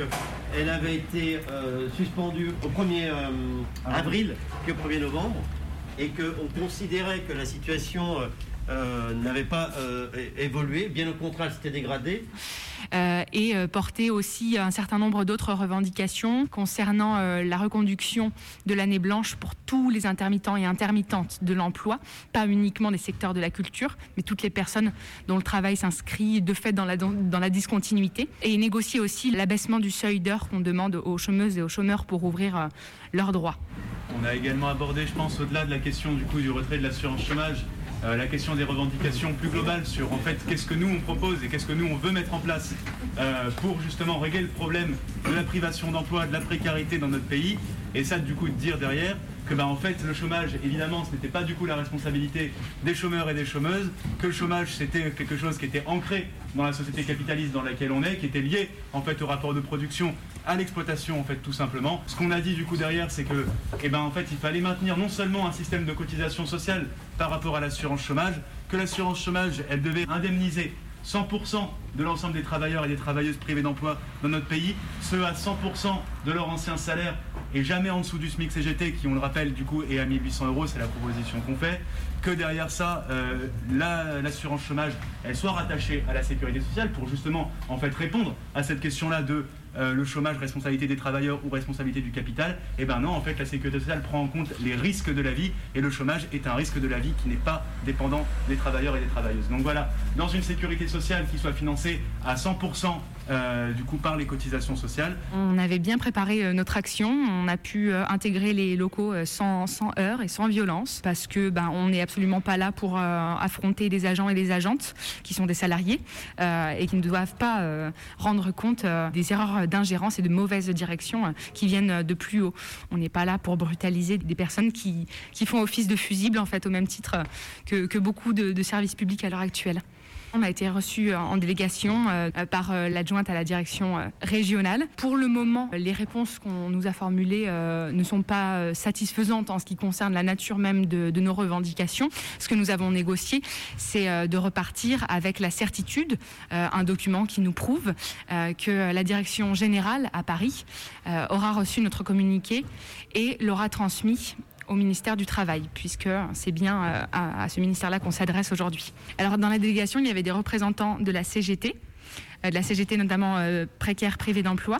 [SPEAKER 1] elle avait été euh, suspendue au premier euh, avril puis au premier novembre, et qu'on considérait que la situation euh, euh, n'avait pas euh, évolué, bien au contraire, elle s'était dégradée.
[SPEAKER 21] Euh, et euh, porter aussi un certain nombre d'autres revendications concernant euh, la reconduction de l'année blanche pour tous les intermittents et intermittentes de l'emploi, pas uniquement des secteurs de la culture, mais toutes les personnes dont le travail s'inscrit de fait dans la, dans, dans la discontinuité, et négocier aussi l'abaissement du seuil d'heures qu'on demande aux chômeuses et aux chômeurs pour ouvrir euh, leurs droits.
[SPEAKER 22] On a également abordé, je pense, au-delà de la question du coup du retrait de l'assurance chômage, Euh, la question des revendications plus globales sur en fait qu'est-ce que nous on propose et qu'est-ce que nous on veut mettre en place euh, pour justement régler le problème de la privation d'emploi, de la précarité dans notre pays, et ça du coup de dire derrière que bah, en fait le chômage évidemment ce n'était pas du coup la responsabilité des chômeurs et des chômeuses, que le chômage c'était quelque chose qui était ancré dans la société capitaliste dans laquelle on est, qui était lié en fait au rapport de production, à l'exploitation en fait tout simplement. Ce qu'on a dit du coup derrière, c'est que eh ben, en fait il fallait maintenir non seulement un système de cotisation sociale par rapport à l'assurance chômage, que l'assurance chômage elle devait indemniser cent pour cent de l'ensemble des travailleurs et des travailleuses privées d'emploi dans notre pays, ceux à cent pour cent de leur ancien salaire et jamais en dessous du SMIC C G T qui, on le rappelle, du coup est à mille huit cents euros, c'est la proposition qu'on fait, que derrière ça, euh, la, l'assurance chômage, elle soit rattachée à la sécurité sociale pour justement en fait répondre à cette question-là de euh, le chômage, responsabilité des travailleurs ou responsabilité du capital. Et ben non, en fait, la sécurité sociale prend en compte les risques de la vie, et le chômage est un risque de la vie qui n'est pas dépendant des travailleurs et des travailleuses. Donc voilà, dans une sécurité sociale qui soit financée à cent pour cent Euh, du coup par les cotisations sociales.
[SPEAKER 21] On avait bien préparé euh, notre action, on a pu euh, intégrer les locaux euh, sans, sans heurts et sans violence, parce que ben, on n'est absolument pas là pour euh, affronter des agents et des agentes qui sont des salariés euh, et qui ne doivent pas euh, rendre compte euh, des erreurs d'ingérence et de mauvaise direction euh, qui viennent de plus haut. On n'est pas là pour brutaliser des personnes qui, qui font office de fusibles en fait, au même titre que, que beaucoup de, de services publics à l'heure actuelle. On a été reçu en délégation euh, par euh, l'adjointe à la direction euh, régionale. Pour le moment, les réponses qu'on nous a formulées euh, ne sont pas euh, satisfaisantes en ce qui concerne la nature même de, de nos revendications. Ce que nous avons négocié, c'est euh, de repartir avec la certitude, euh, un document qui nous prouve euh, que la direction générale à Paris euh, aura reçu notre communiqué et l'aura transmis au ministère du Travail, puisque c'est bien à, à ce ministère-là qu'on s'adresse aujourd'hui. Alors dans la délégation, il y avait des représentants de la C G T, de la C G T notamment euh, précaires privés d'emploi,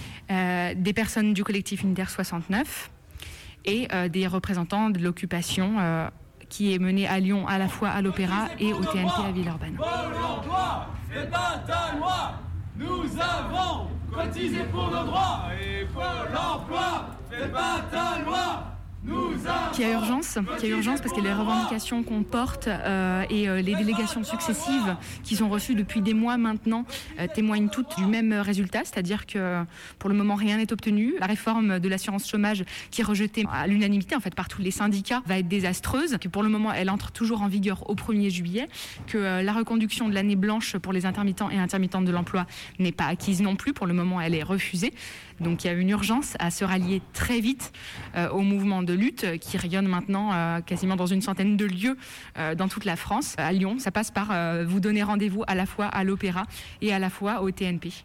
[SPEAKER 21] euh, des personnes du collectif Unitaire soixante-neuf et euh, des représentants de l'occupation euh, qui est menée à Lyon à la fois à l'Opéra et au T N P à Villeurbanne.
[SPEAKER 23] Pôle emploi, fais pas ta loi, nous avons cotisé pour nos droits, et Pôle emploi, fais pas ta loi.
[SPEAKER 21] Qu'il y a urgence, qu'il y a urgence parce que les revendications qu'on porte euh, et euh, les délégations successives qui sont reçues depuis des mois maintenant euh, témoignent toutes du même résultat, c'est-à-dire que pour le moment rien n'est obtenu. La réforme de l'assurance chômage qui est rejetée à l'unanimité en fait par tous les syndicats va être désastreuse, que pour le moment elle entre toujours en vigueur au premier juillet, que euh, la reconduction de l'année blanche pour les intermittents et intermittentes de l'emploi n'est pas acquise non plus, pour le moment elle est refusée. Donc il y a une urgence à se rallier très vite euh, au mouvement de lutte qui rayonne maintenant euh, quasiment dans une centaine de lieux euh, dans toute la France. À Lyon, ça passe par euh, vous donner rendez-vous à la fois à l'Opéra et à la fois au T N P.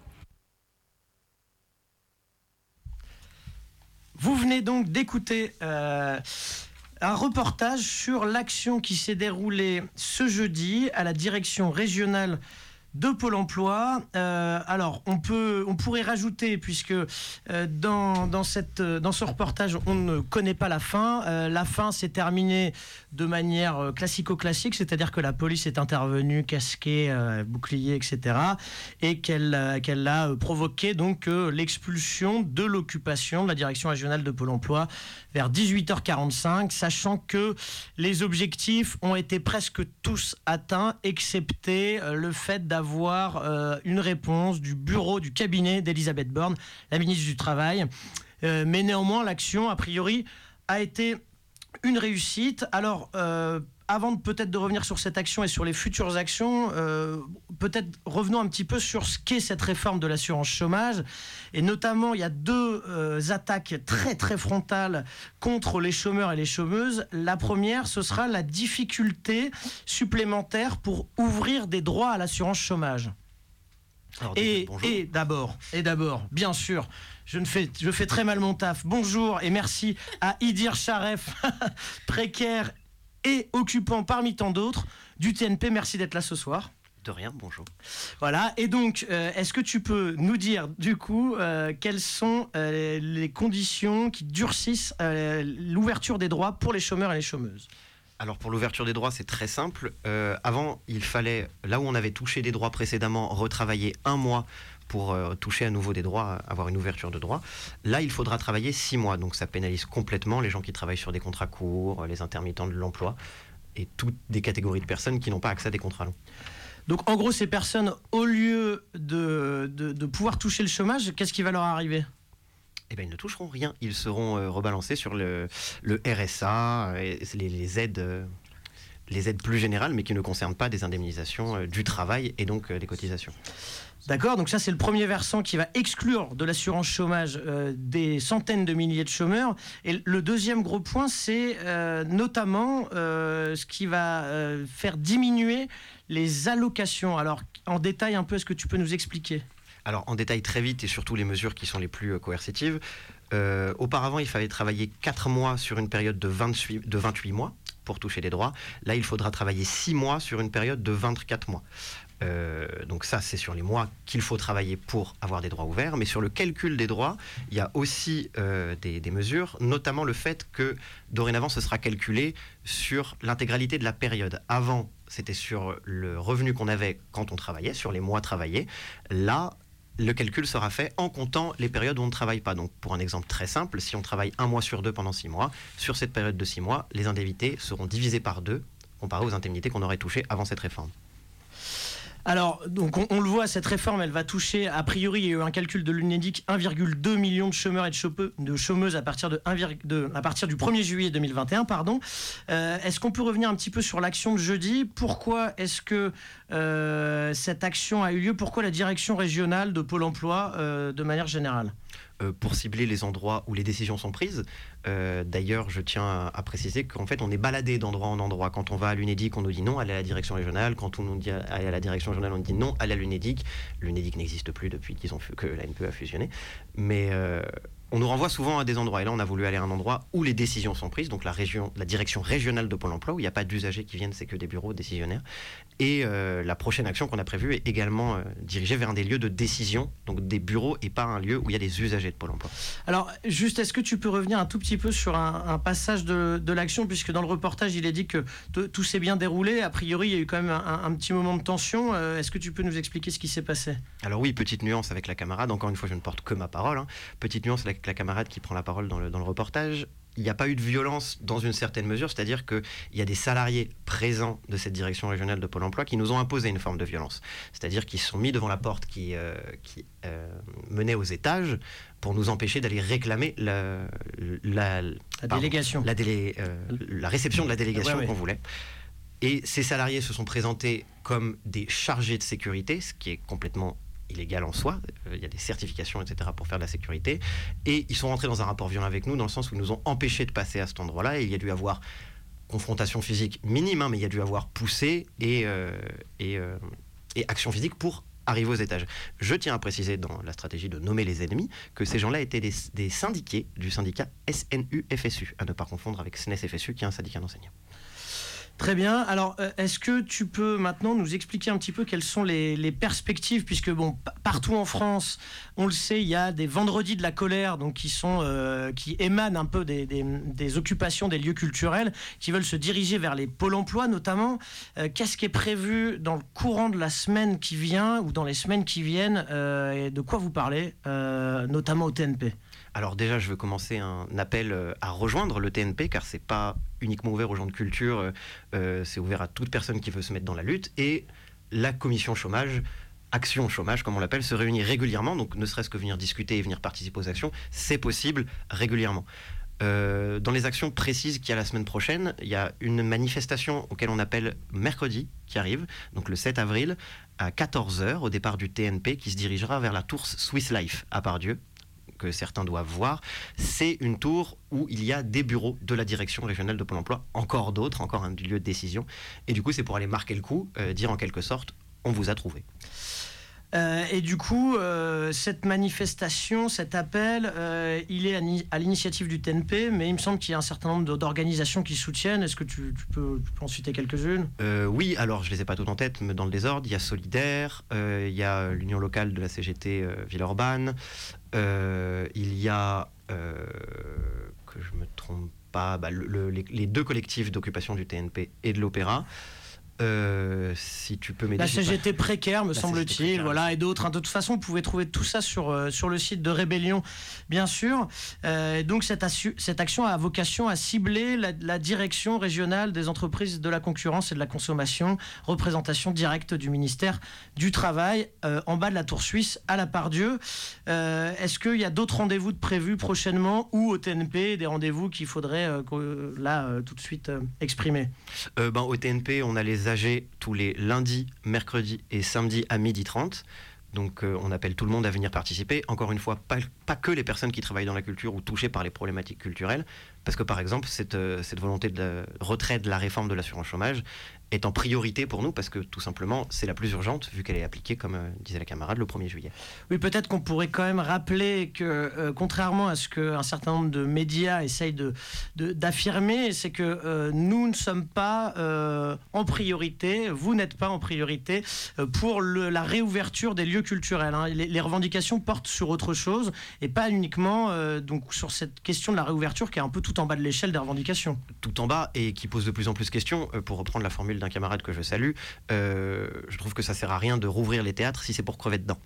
[SPEAKER 13] Vous venez donc d'écouter euh, un reportage sur l'action qui s'est déroulée ce jeudi à la direction régionale de Pôle emploi. Euh, alors, on, peut, on pourrait rajouter, puisque euh, dans, dans, cette, dans ce reportage, on ne connaît pas la fin. Euh, la fin s'est terminée de manière classico-classique, c'est-à-dire que la police est intervenue, casquée, euh, bouclier, et cetera, et qu'elle, euh, qu'elle a provoqué donc euh, l'expulsion de l'occupation de la direction régionale de Pôle emploi vers dix-huit heures quarante-cinq, sachant que les objectifs ont été presque tous atteints, excepté euh, le fait d'avoir avoir euh, une réponse du bureau du cabinet d'Elisabeth Borne, la ministre du Travail. Euh, mais néanmoins, l'action, a priori, a été une réussite. Alors, euh, avant de, peut-être de revenir sur cette action et sur les futures actions, euh, peut-être revenons un petit peu sur ce qu'est cette réforme de l'assurance chômage. Et notamment, il y a deux euh, attaques très très frontales contre les chômeurs et les chômeuses. La première, ce sera la difficulté supplémentaire pour ouvrir des droits à l'assurance chômage. Alors, et, et d'abord, et d'abord, bien sûr, je, ne fais, je fais très mal mon taf. Bonjour et merci à Idir Charef, précaire et occupant parmi tant d'autres du T N P. Merci d'être là ce soir.
[SPEAKER 2] De rien, bonjour.
[SPEAKER 13] Voilà, et donc, euh, est-ce que tu peux nous dire, du coup, euh, quelles sont euh, les conditions qui durcissent euh, l'ouverture des droits pour les chômeurs et les chômeuses ?
[SPEAKER 2] Alors pour l'ouverture des droits, c'est très simple. Euh, avant, il fallait, là où on avait touché des droits précédemment, retravailler un mois pour euh, toucher à nouveau des droits, avoir une ouverture de droits. Là, il faudra travailler six mois, donc ça pénalise complètement les gens qui travaillent sur des contrats courts, les intermittents de l'emploi, et toutes des catégories de personnes qui n'ont pas accès à des contrats longs.
[SPEAKER 13] Donc en gros, ces personnes, au lieu de, de, de pouvoir toucher le chômage, qu'est-ce qui va leur arriver ?
[SPEAKER 2] Eh bien, ils ne toucheront rien. Ils seront euh, rebalancés sur le, le R S A, et les, les, aides, euh, les aides plus générales, mais qui ne concernent pas des indemnisations euh, du travail et donc euh, des cotisations.
[SPEAKER 13] D'accord, donc ça c'est le premier versant qui va exclure de l'assurance chômage euh, des centaines de milliers de chômeurs. Et le deuxième gros point, c'est euh, notamment euh, ce qui va euh, faire diminuer les allocations. Alors en détail un peu, est-ce que tu peux nous expliquer ?
[SPEAKER 2] Alors en détail très vite et surtout les mesures qui sont les plus euh, coercitives. Euh, auparavant, il fallait travailler quatre mois sur une période de vingt-huit, de vingt-huit mois pour toucher les droits. Là, il faudra travailler six mois sur une période de vingt-quatre mois. Euh, donc ça, c'est sur les mois qu'il faut travailler pour avoir des droits ouverts. Mais sur le calcul des droits, il y a aussi euh, des, des mesures, notamment le fait que dorénavant, ce sera calculé sur l'intégralité de la période. Avant, c'était sur le revenu qu'on avait quand on travaillait, sur les mois travaillés. Là, le calcul sera fait en comptant les périodes où on ne travaille pas. Donc, pour un exemple très simple, si on travaille un mois sur deux pendant six mois, sur cette période de six mois, les indemnités seront divisées par deux, comparées aux indemnités qu'on aurait touchées avant cette réforme.
[SPEAKER 13] Alors, donc on, on le voit, cette réforme, elle va toucher, a priori, il y a eu un calcul de l'UNEDIC, un virgule deux million de chômeurs et de, chômeux, de chômeuses à partir, de un, de, à partir du premier juillet deux mille vingt et un. Pardon. Euh, est-ce qu'on peut revenir un petit peu sur l'action de jeudi ? Pourquoi est-ce que euh, cette action a eu lieu ? Pourquoi la direction régionale de Pôle emploi, euh, de manière générale ?
[SPEAKER 2] Euh, pour cibler les endroits où les décisions sont prises. Euh, d'ailleurs, je tiens à, à préciser qu'en fait, on est baladé d'endroit en endroit. Quand on va à l'UNEDIC, on nous dit non, allez à la direction régionale. Quand on nous dit allez à la direction régionale, on nous dit non, allez à l'UNEDIC. L'UNEDIC n'existe plus depuis qu'ils ont, que la N P E a fusionné. Mais euh, on nous renvoie souvent à des endroits. Et là, on a voulu aller à un endroit où les décisions sont prises, donc la, région, la direction régionale de Pôle emploi, où il n'y a pas d'usagers qui viennent, c'est que des bureaux décisionnaires. Et euh, la prochaine action qu'on a prévue est également euh, dirigée vers un des lieux de décision, donc des bureaux et pas un lieu où il y a des usagers de Pôle emploi.
[SPEAKER 13] Alors, juste, est-ce que tu peux revenir un tout petit peu sur un, un passage de, de l'action, puisque dans le reportage, il est dit que t- tout s'est bien déroulé. A priori, il y a eu quand même un, un petit moment de tension. Euh, est-ce que tu peux nous expliquer ce qui s'est passé ?
[SPEAKER 2] Alors oui, petite nuance avec la camarade. Encore une fois, je ne porte que ma parole. Hein. Petite nuance avec la camarade qui prend la parole dans le, dans le reportage. Il n'y a pas eu de violence dans une certaine mesure, c'est-à-dire qu'il y a des salariés présents de cette direction régionale de Pôle emploi qui nous ont imposé une forme de violence. C'est-à-dire qu'ils se sont mis devant la porte qui, euh, qui euh, menait aux étages pour nous empêcher d'aller réclamer la, la,
[SPEAKER 13] la
[SPEAKER 2] pardon,
[SPEAKER 13] délégation,
[SPEAKER 2] la, délé, euh, la réception de la délégation
[SPEAKER 13] ouais,
[SPEAKER 2] qu'on
[SPEAKER 13] ouais.
[SPEAKER 2] voulait. Et ces salariés se sont présentés comme des chargés de sécurité, ce qui est complètement illégal en soi. Il y a des certifications, et cetera pour faire de la sécurité. Et ils sont rentrés dans un rapport violent avec nous, dans le sens où ils nous ont empêchés de passer à cet endroit-là. Et il y a dû avoir confrontation physique minime, hein, mais il y a dû avoir poussée et, euh, et, euh, et action physique pour arriver aux étages. Je tiens à préciser dans la stratégie de nommer les ennemis que ces gens-là étaient des, des syndiqués du syndicat S N U F S U, à ne pas confondre avec S N E S F S U qui est un syndicat d'enseignants.
[SPEAKER 13] Très bien. Alors, euh, est-ce que tu peux maintenant nous expliquer un petit peu quelles sont les, les perspectives, puisque bon, p- partout en France, on le sait, il y a des vendredis de la colère, donc qui sont, euh, qui émanent un peu des, des, des occupations des lieux culturels, qui veulent se diriger vers les pôles emploi notamment. Euh, qu'est-ce qui est prévu dans le courant de la semaine qui vient ou dans les semaines qui viennent, euh, et de quoi vous parlez, euh, notamment au T N P ?
[SPEAKER 2] Alors déjà, je veux commencer un appel à rejoindre le T N P, car c'est pas uniquement ouvert aux gens de culture, euh, c'est ouvert à toute personne qui veut se mettre dans la lutte. Et la commission chômage, action chômage comme on l'appelle, se réunit régulièrement, donc ne serait-ce que venir discuter et venir participer aux actions, c'est possible régulièrement. Euh, dans les actions précises qu'il y a la semaine prochaine, il y a une manifestation auquel on appelle mercredi qui arrive, donc le sept avril à quatorze heures au départ du T N P, qui se dirigera vers la tour Swiss Life à Pardieu, que certains doivent voir. C'est une tour où il y a des bureaux de la direction régionale de Pôle emploi, encore d'autres, encore un lieu de décision. Et du coup, c'est pour aller marquer le coup, euh, dire en quelque sorte, on vous a trouvé.
[SPEAKER 13] Euh, et du coup, euh, cette manifestation, cet appel, euh, il est à, ni- à l'initiative du T N P, mais il me semble qu'il y a un certain nombre de- d'organisations qui soutiennent. Est-ce que tu, tu peux, tu peux en citer quelques-unes ?
[SPEAKER 2] Euh, oui, alors je les ai pas toutes en tête, mais dans le désordre, il y a Solidaire, euh, il y a l'Union locale de la C G T euh, Villeurbanne, euh, il y a, euh, que je me trompe pas, bah, le- le- les, les deux collectifs d'occupation du T N P et de l'Opéra. Euh, si tu peux m'aider.
[SPEAKER 13] La
[SPEAKER 2] je sais
[SPEAKER 13] C G T
[SPEAKER 2] pas.
[SPEAKER 13] précaire, me
[SPEAKER 2] La
[SPEAKER 13] semble-t-il,
[SPEAKER 2] C G T précaire,
[SPEAKER 13] voilà, et d'autres. hein. De toute façon, vous pouvez trouver tout ça sur, euh, sur le site de Rébellion, bien sûr. Euh, donc, cette, assu- cette action a vocation à cibler la, la direction régionale des entreprises de la concurrence et de la consommation, représentation directe du ministère du Travail, euh, en bas de la Tour Suisse, à la Part-Dieu. Euh, est-ce qu'il y a d'autres rendez-vous de prévus prochainement ou au T N P, des rendez-vous qu'il faudrait, euh, que- là, euh, tout de suite euh, exprimer ?
[SPEAKER 2] Euh, ben, au T N P, on a les A G tous les lundis, mercredis et samedis à midi trente. Donc euh, on appelle tout le monde à venir participer. Encore une fois, pas, pas que les personnes qui travaillent dans la culture ou touchées par les problématiques culturelles. Parce que par exemple, cette, euh, cette volonté de la- retrait de la réforme de l'assurance chômage est en priorité pour nous parce que tout simplement c'est la plus urgente vu qu'elle est appliquée, comme euh, disait la camarade, le premier juillet.
[SPEAKER 13] Oui, peut-être qu'on pourrait quand même rappeler que, euh, contrairement à ce qu'un certain nombre de médias essayent de, de- d'affirmer, c'est que euh, nous ne sommes pas euh, en priorité, vous n'êtes pas en priorité euh, pour le- la réouverture des lieux culturels. hein. Les, les revendications portent sur autre chose et pas uniquement euh, donc, sur cette question de la réouverture qui est un peu tout en bas de l'échelle des revendications.
[SPEAKER 2] Tout en bas et qui pose de plus en plus de questions. Euh, pour reprendre la formule d'un camarade que je salue, euh, je trouve que ça sert à rien de rouvrir les théâtres si c'est pour crever dedans.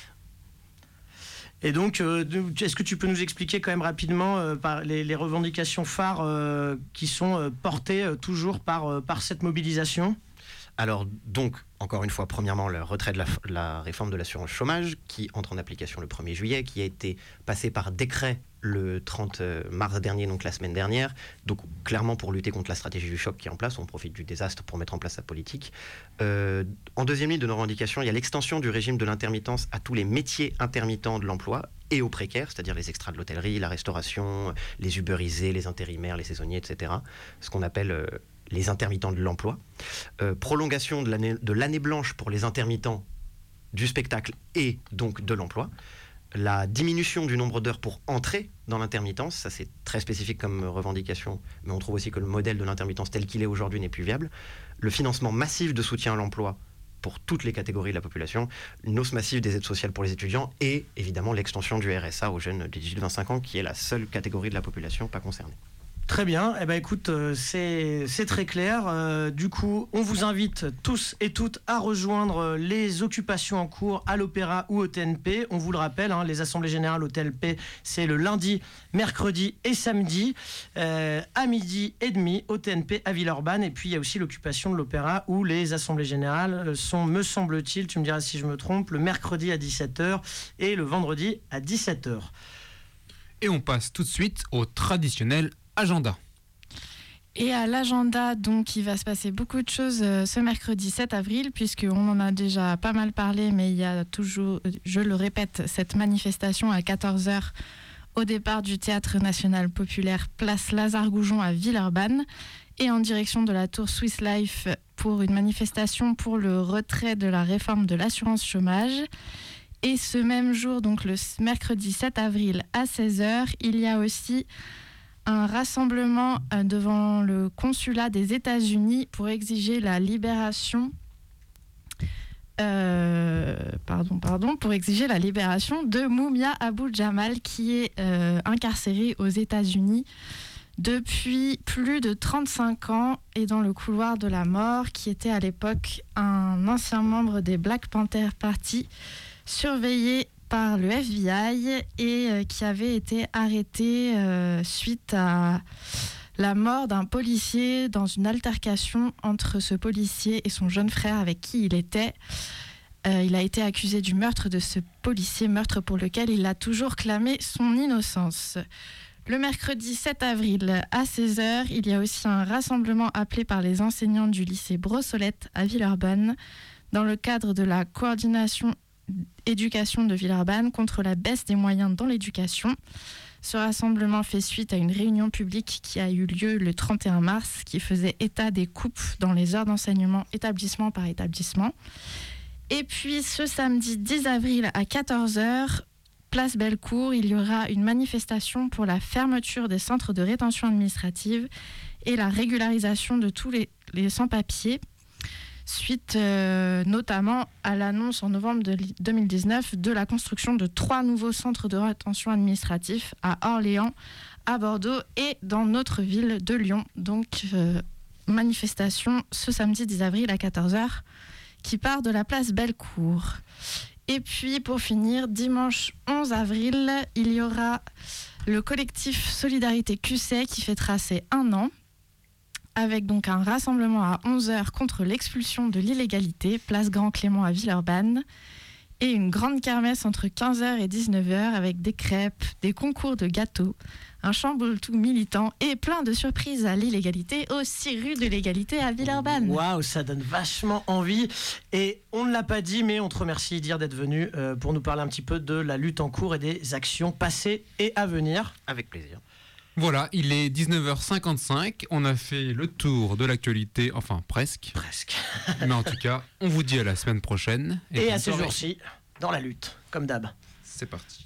[SPEAKER 13] Et donc, euh, de- est-ce que tu peux nous expliquer quand même rapidement euh, par les, les revendications phares euh, qui sont euh, portées euh, toujours par, euh, par cette mobilisation ?
[SPEAKER 2] Alors donc, encore une fois, premièrement, le retrait de la, la réforme de l'assurance chômage qui entre en application le premier juillet, qui a été passé par décret le trente mars dernier, donc la semaine dernière. Donc clairement pour lutter contre la stratégie du choc qui est en place, on profite du désastre pour mettre en place sa politique. Euh, en deuxième ligne de nos revendications, il y a l'extension du régime de l'intermittence à tous les métiers intermittents de l'emploi et aux précaires, c'est-à-dire les extras de l'hôtellerie, la restauration, les uberisés, les intérimaires, les saisonniers, et cetera. Ce qu'on appelle euh, les intermittents de l'emploi. Euh, prolongation de l'année, de l'année blanche pour les intermittents du spectacle et donc de l'emploi. La diminution du nombre d'heures pour entrer dans l'intermittence, ça c'est très spécifique comme revendication, mais on trouve aussi que le modèle de l'intermittence tel qu'il est aujourd'hui n'est plus viable. Le financement massif de soutien à l'emploi pour toutes les catégories de la population, une hausse massive des aides sociales pour les étudiants et évidemment l'extension du R S A aux jeunes de dix-huit à vingt-cinq ans qui est la seule catégorie de la population pas concernée.
[SPEAKER 13] Très bien, eh ben, écoute, euh, c'est, c'est très clair. Euh, du coup, on vous invite tous et toutes à rejoindre euh, les occupations en cours à l'Opéra ou au T N P. On vous le rappelle, hein, les assemblées générales au T N P, c'est le lundi, mercredi et samedi, euh, à midi et demi au T N P à Villeurbanne. Et puis il y a aussi l'occupation de l'Opéra où les assemblées générales sont, me semble-t-il, tu me diras si je me trompe, le mercredi à dix-sept heures et le vendredi à dix-sept heures.
[SPEAKER 12] Et on passe tout de suite au traditionnel agenda.
[SPEAKER 14] Et à l'agenda, donc, il va se passer beaucoup de choses euh, ce mercredi sept avril, puisqu'on en a déjà pas mal parlé, mais il y a toujours, je le répète, cette manifestation à quatorze heures au départ du Théâtre National Populaire, place Lazare-Goujon à Villeurbanne, et en direction de la Tour Swiss Life pour une manifestation pour le retrait de la réforme de l'assurance chômage. Et ce même jour, donc le mercredi sept avril à seize heures, il y a aussi un rassemblement devant le consulat des États-Unis pour exiger la libération, euh, pardon, pardon, pour exiger la libération de Mumia Abu-Jamal qui est euh, incarcérée aux États-Unis depuis plus de trente-cinq ans et dans le couloir de la mort, qui était à l'époque un ancien membre des Black Panther Party, surveillé par le F B I et euh, qui avait été arrêté euh, suite à la mort d'un policier dans une altercation entre ce policier et son jeune frère avec qui il était. Euh, il a été accusé du meurtre de ce policier, meurtre pour lequel il a toujours clamé son innocence. Le mercredi sept avril à seize heures, il y a aussi un rassemblement appelé par les enseignants du lycée Brossolette à Villeurbanne dans le cadre de la coordination éducation de Villeurbanne contre la baisse des moyens dans l'éducation. Ce rassemblement fait suite à une réunion publique qui a eu lieu le trente et un mars qui faisait état des coupes dans les heures d'enseignement établissement par établissement. Et puis ce samedi dix avril à quatorze heures, place Bellecour, il y aura une manifestation pour la fermeture des centres de rétention administrative et la régularisation de tous les, les sans-papiers, suite euh, notamment à l'annonce en novembre de deux mille dix-neuf de la construction de trois nouveaux centres de rétention administratifs à Orléans, à Bordeaux et dans notre ville de Lyon. Donc, euh, manifestation ce samedi dix avril à quatorze heures qui part de la place Bellecour. Et puis, pour finir, dimanche onze avril, il y aura le collectif Solidarité Q C qui fêtera ses un an, avec donc un rassemblement à onze heures contre l'expulsion de l'illégalité, place Grand Clément à Villeurbanne, et une grande kermesse entre quinze heures et dix-neuf heures avec des crêpes, des concours de gâteaux, un chamboule-tout militant et plein de surprises à l'illégalité aux six rue de l'égalité à Villeurbanne.
[SPEAKER 13] Waouh, ça donne vachement envie. Et on ne l'a pas dit, mais on te remercie, Dir, d'être venu euh, pour nous parler un petit peu de la lutte en cours et des actions passées et à venir.
[SPEAKER 2] Avec plaisir.
[SPEAKER 12] Voilà, il est dix-neuf heures cinquante-cinq, on a fait le tour de l'actualité, enfin presque.
[SPEAKER 13] Presque.
[SPEAKER 12] Mais en tout cas, on vous dit à la semaine prochaine.
[SPEAKER 13] Et, et à ces jours-ci, dans la lutte, comme d'hab.
[SPEAKER 12] C'est parti.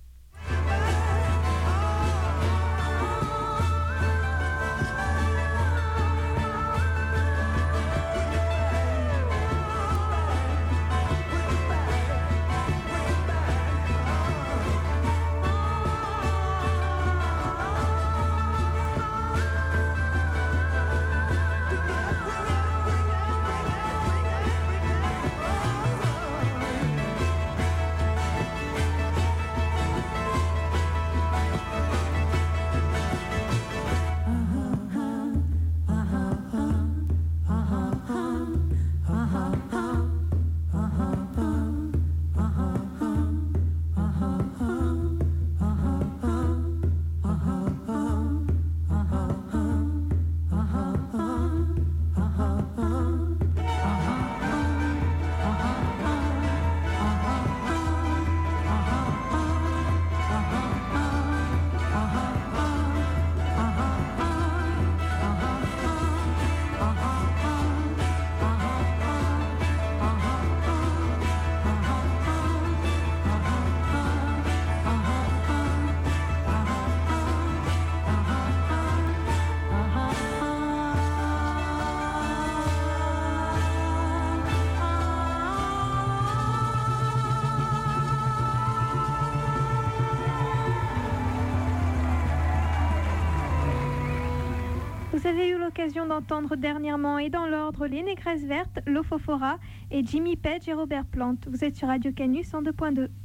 [SPEAKER 3] Vous avez eu l'occasion d'entendre dernièrement et dans l'ordre les Négresses Vertes, Lofofora et Jimmy Page et Robert Plante. Vous êtes sur Radio Canu cent deux point deux.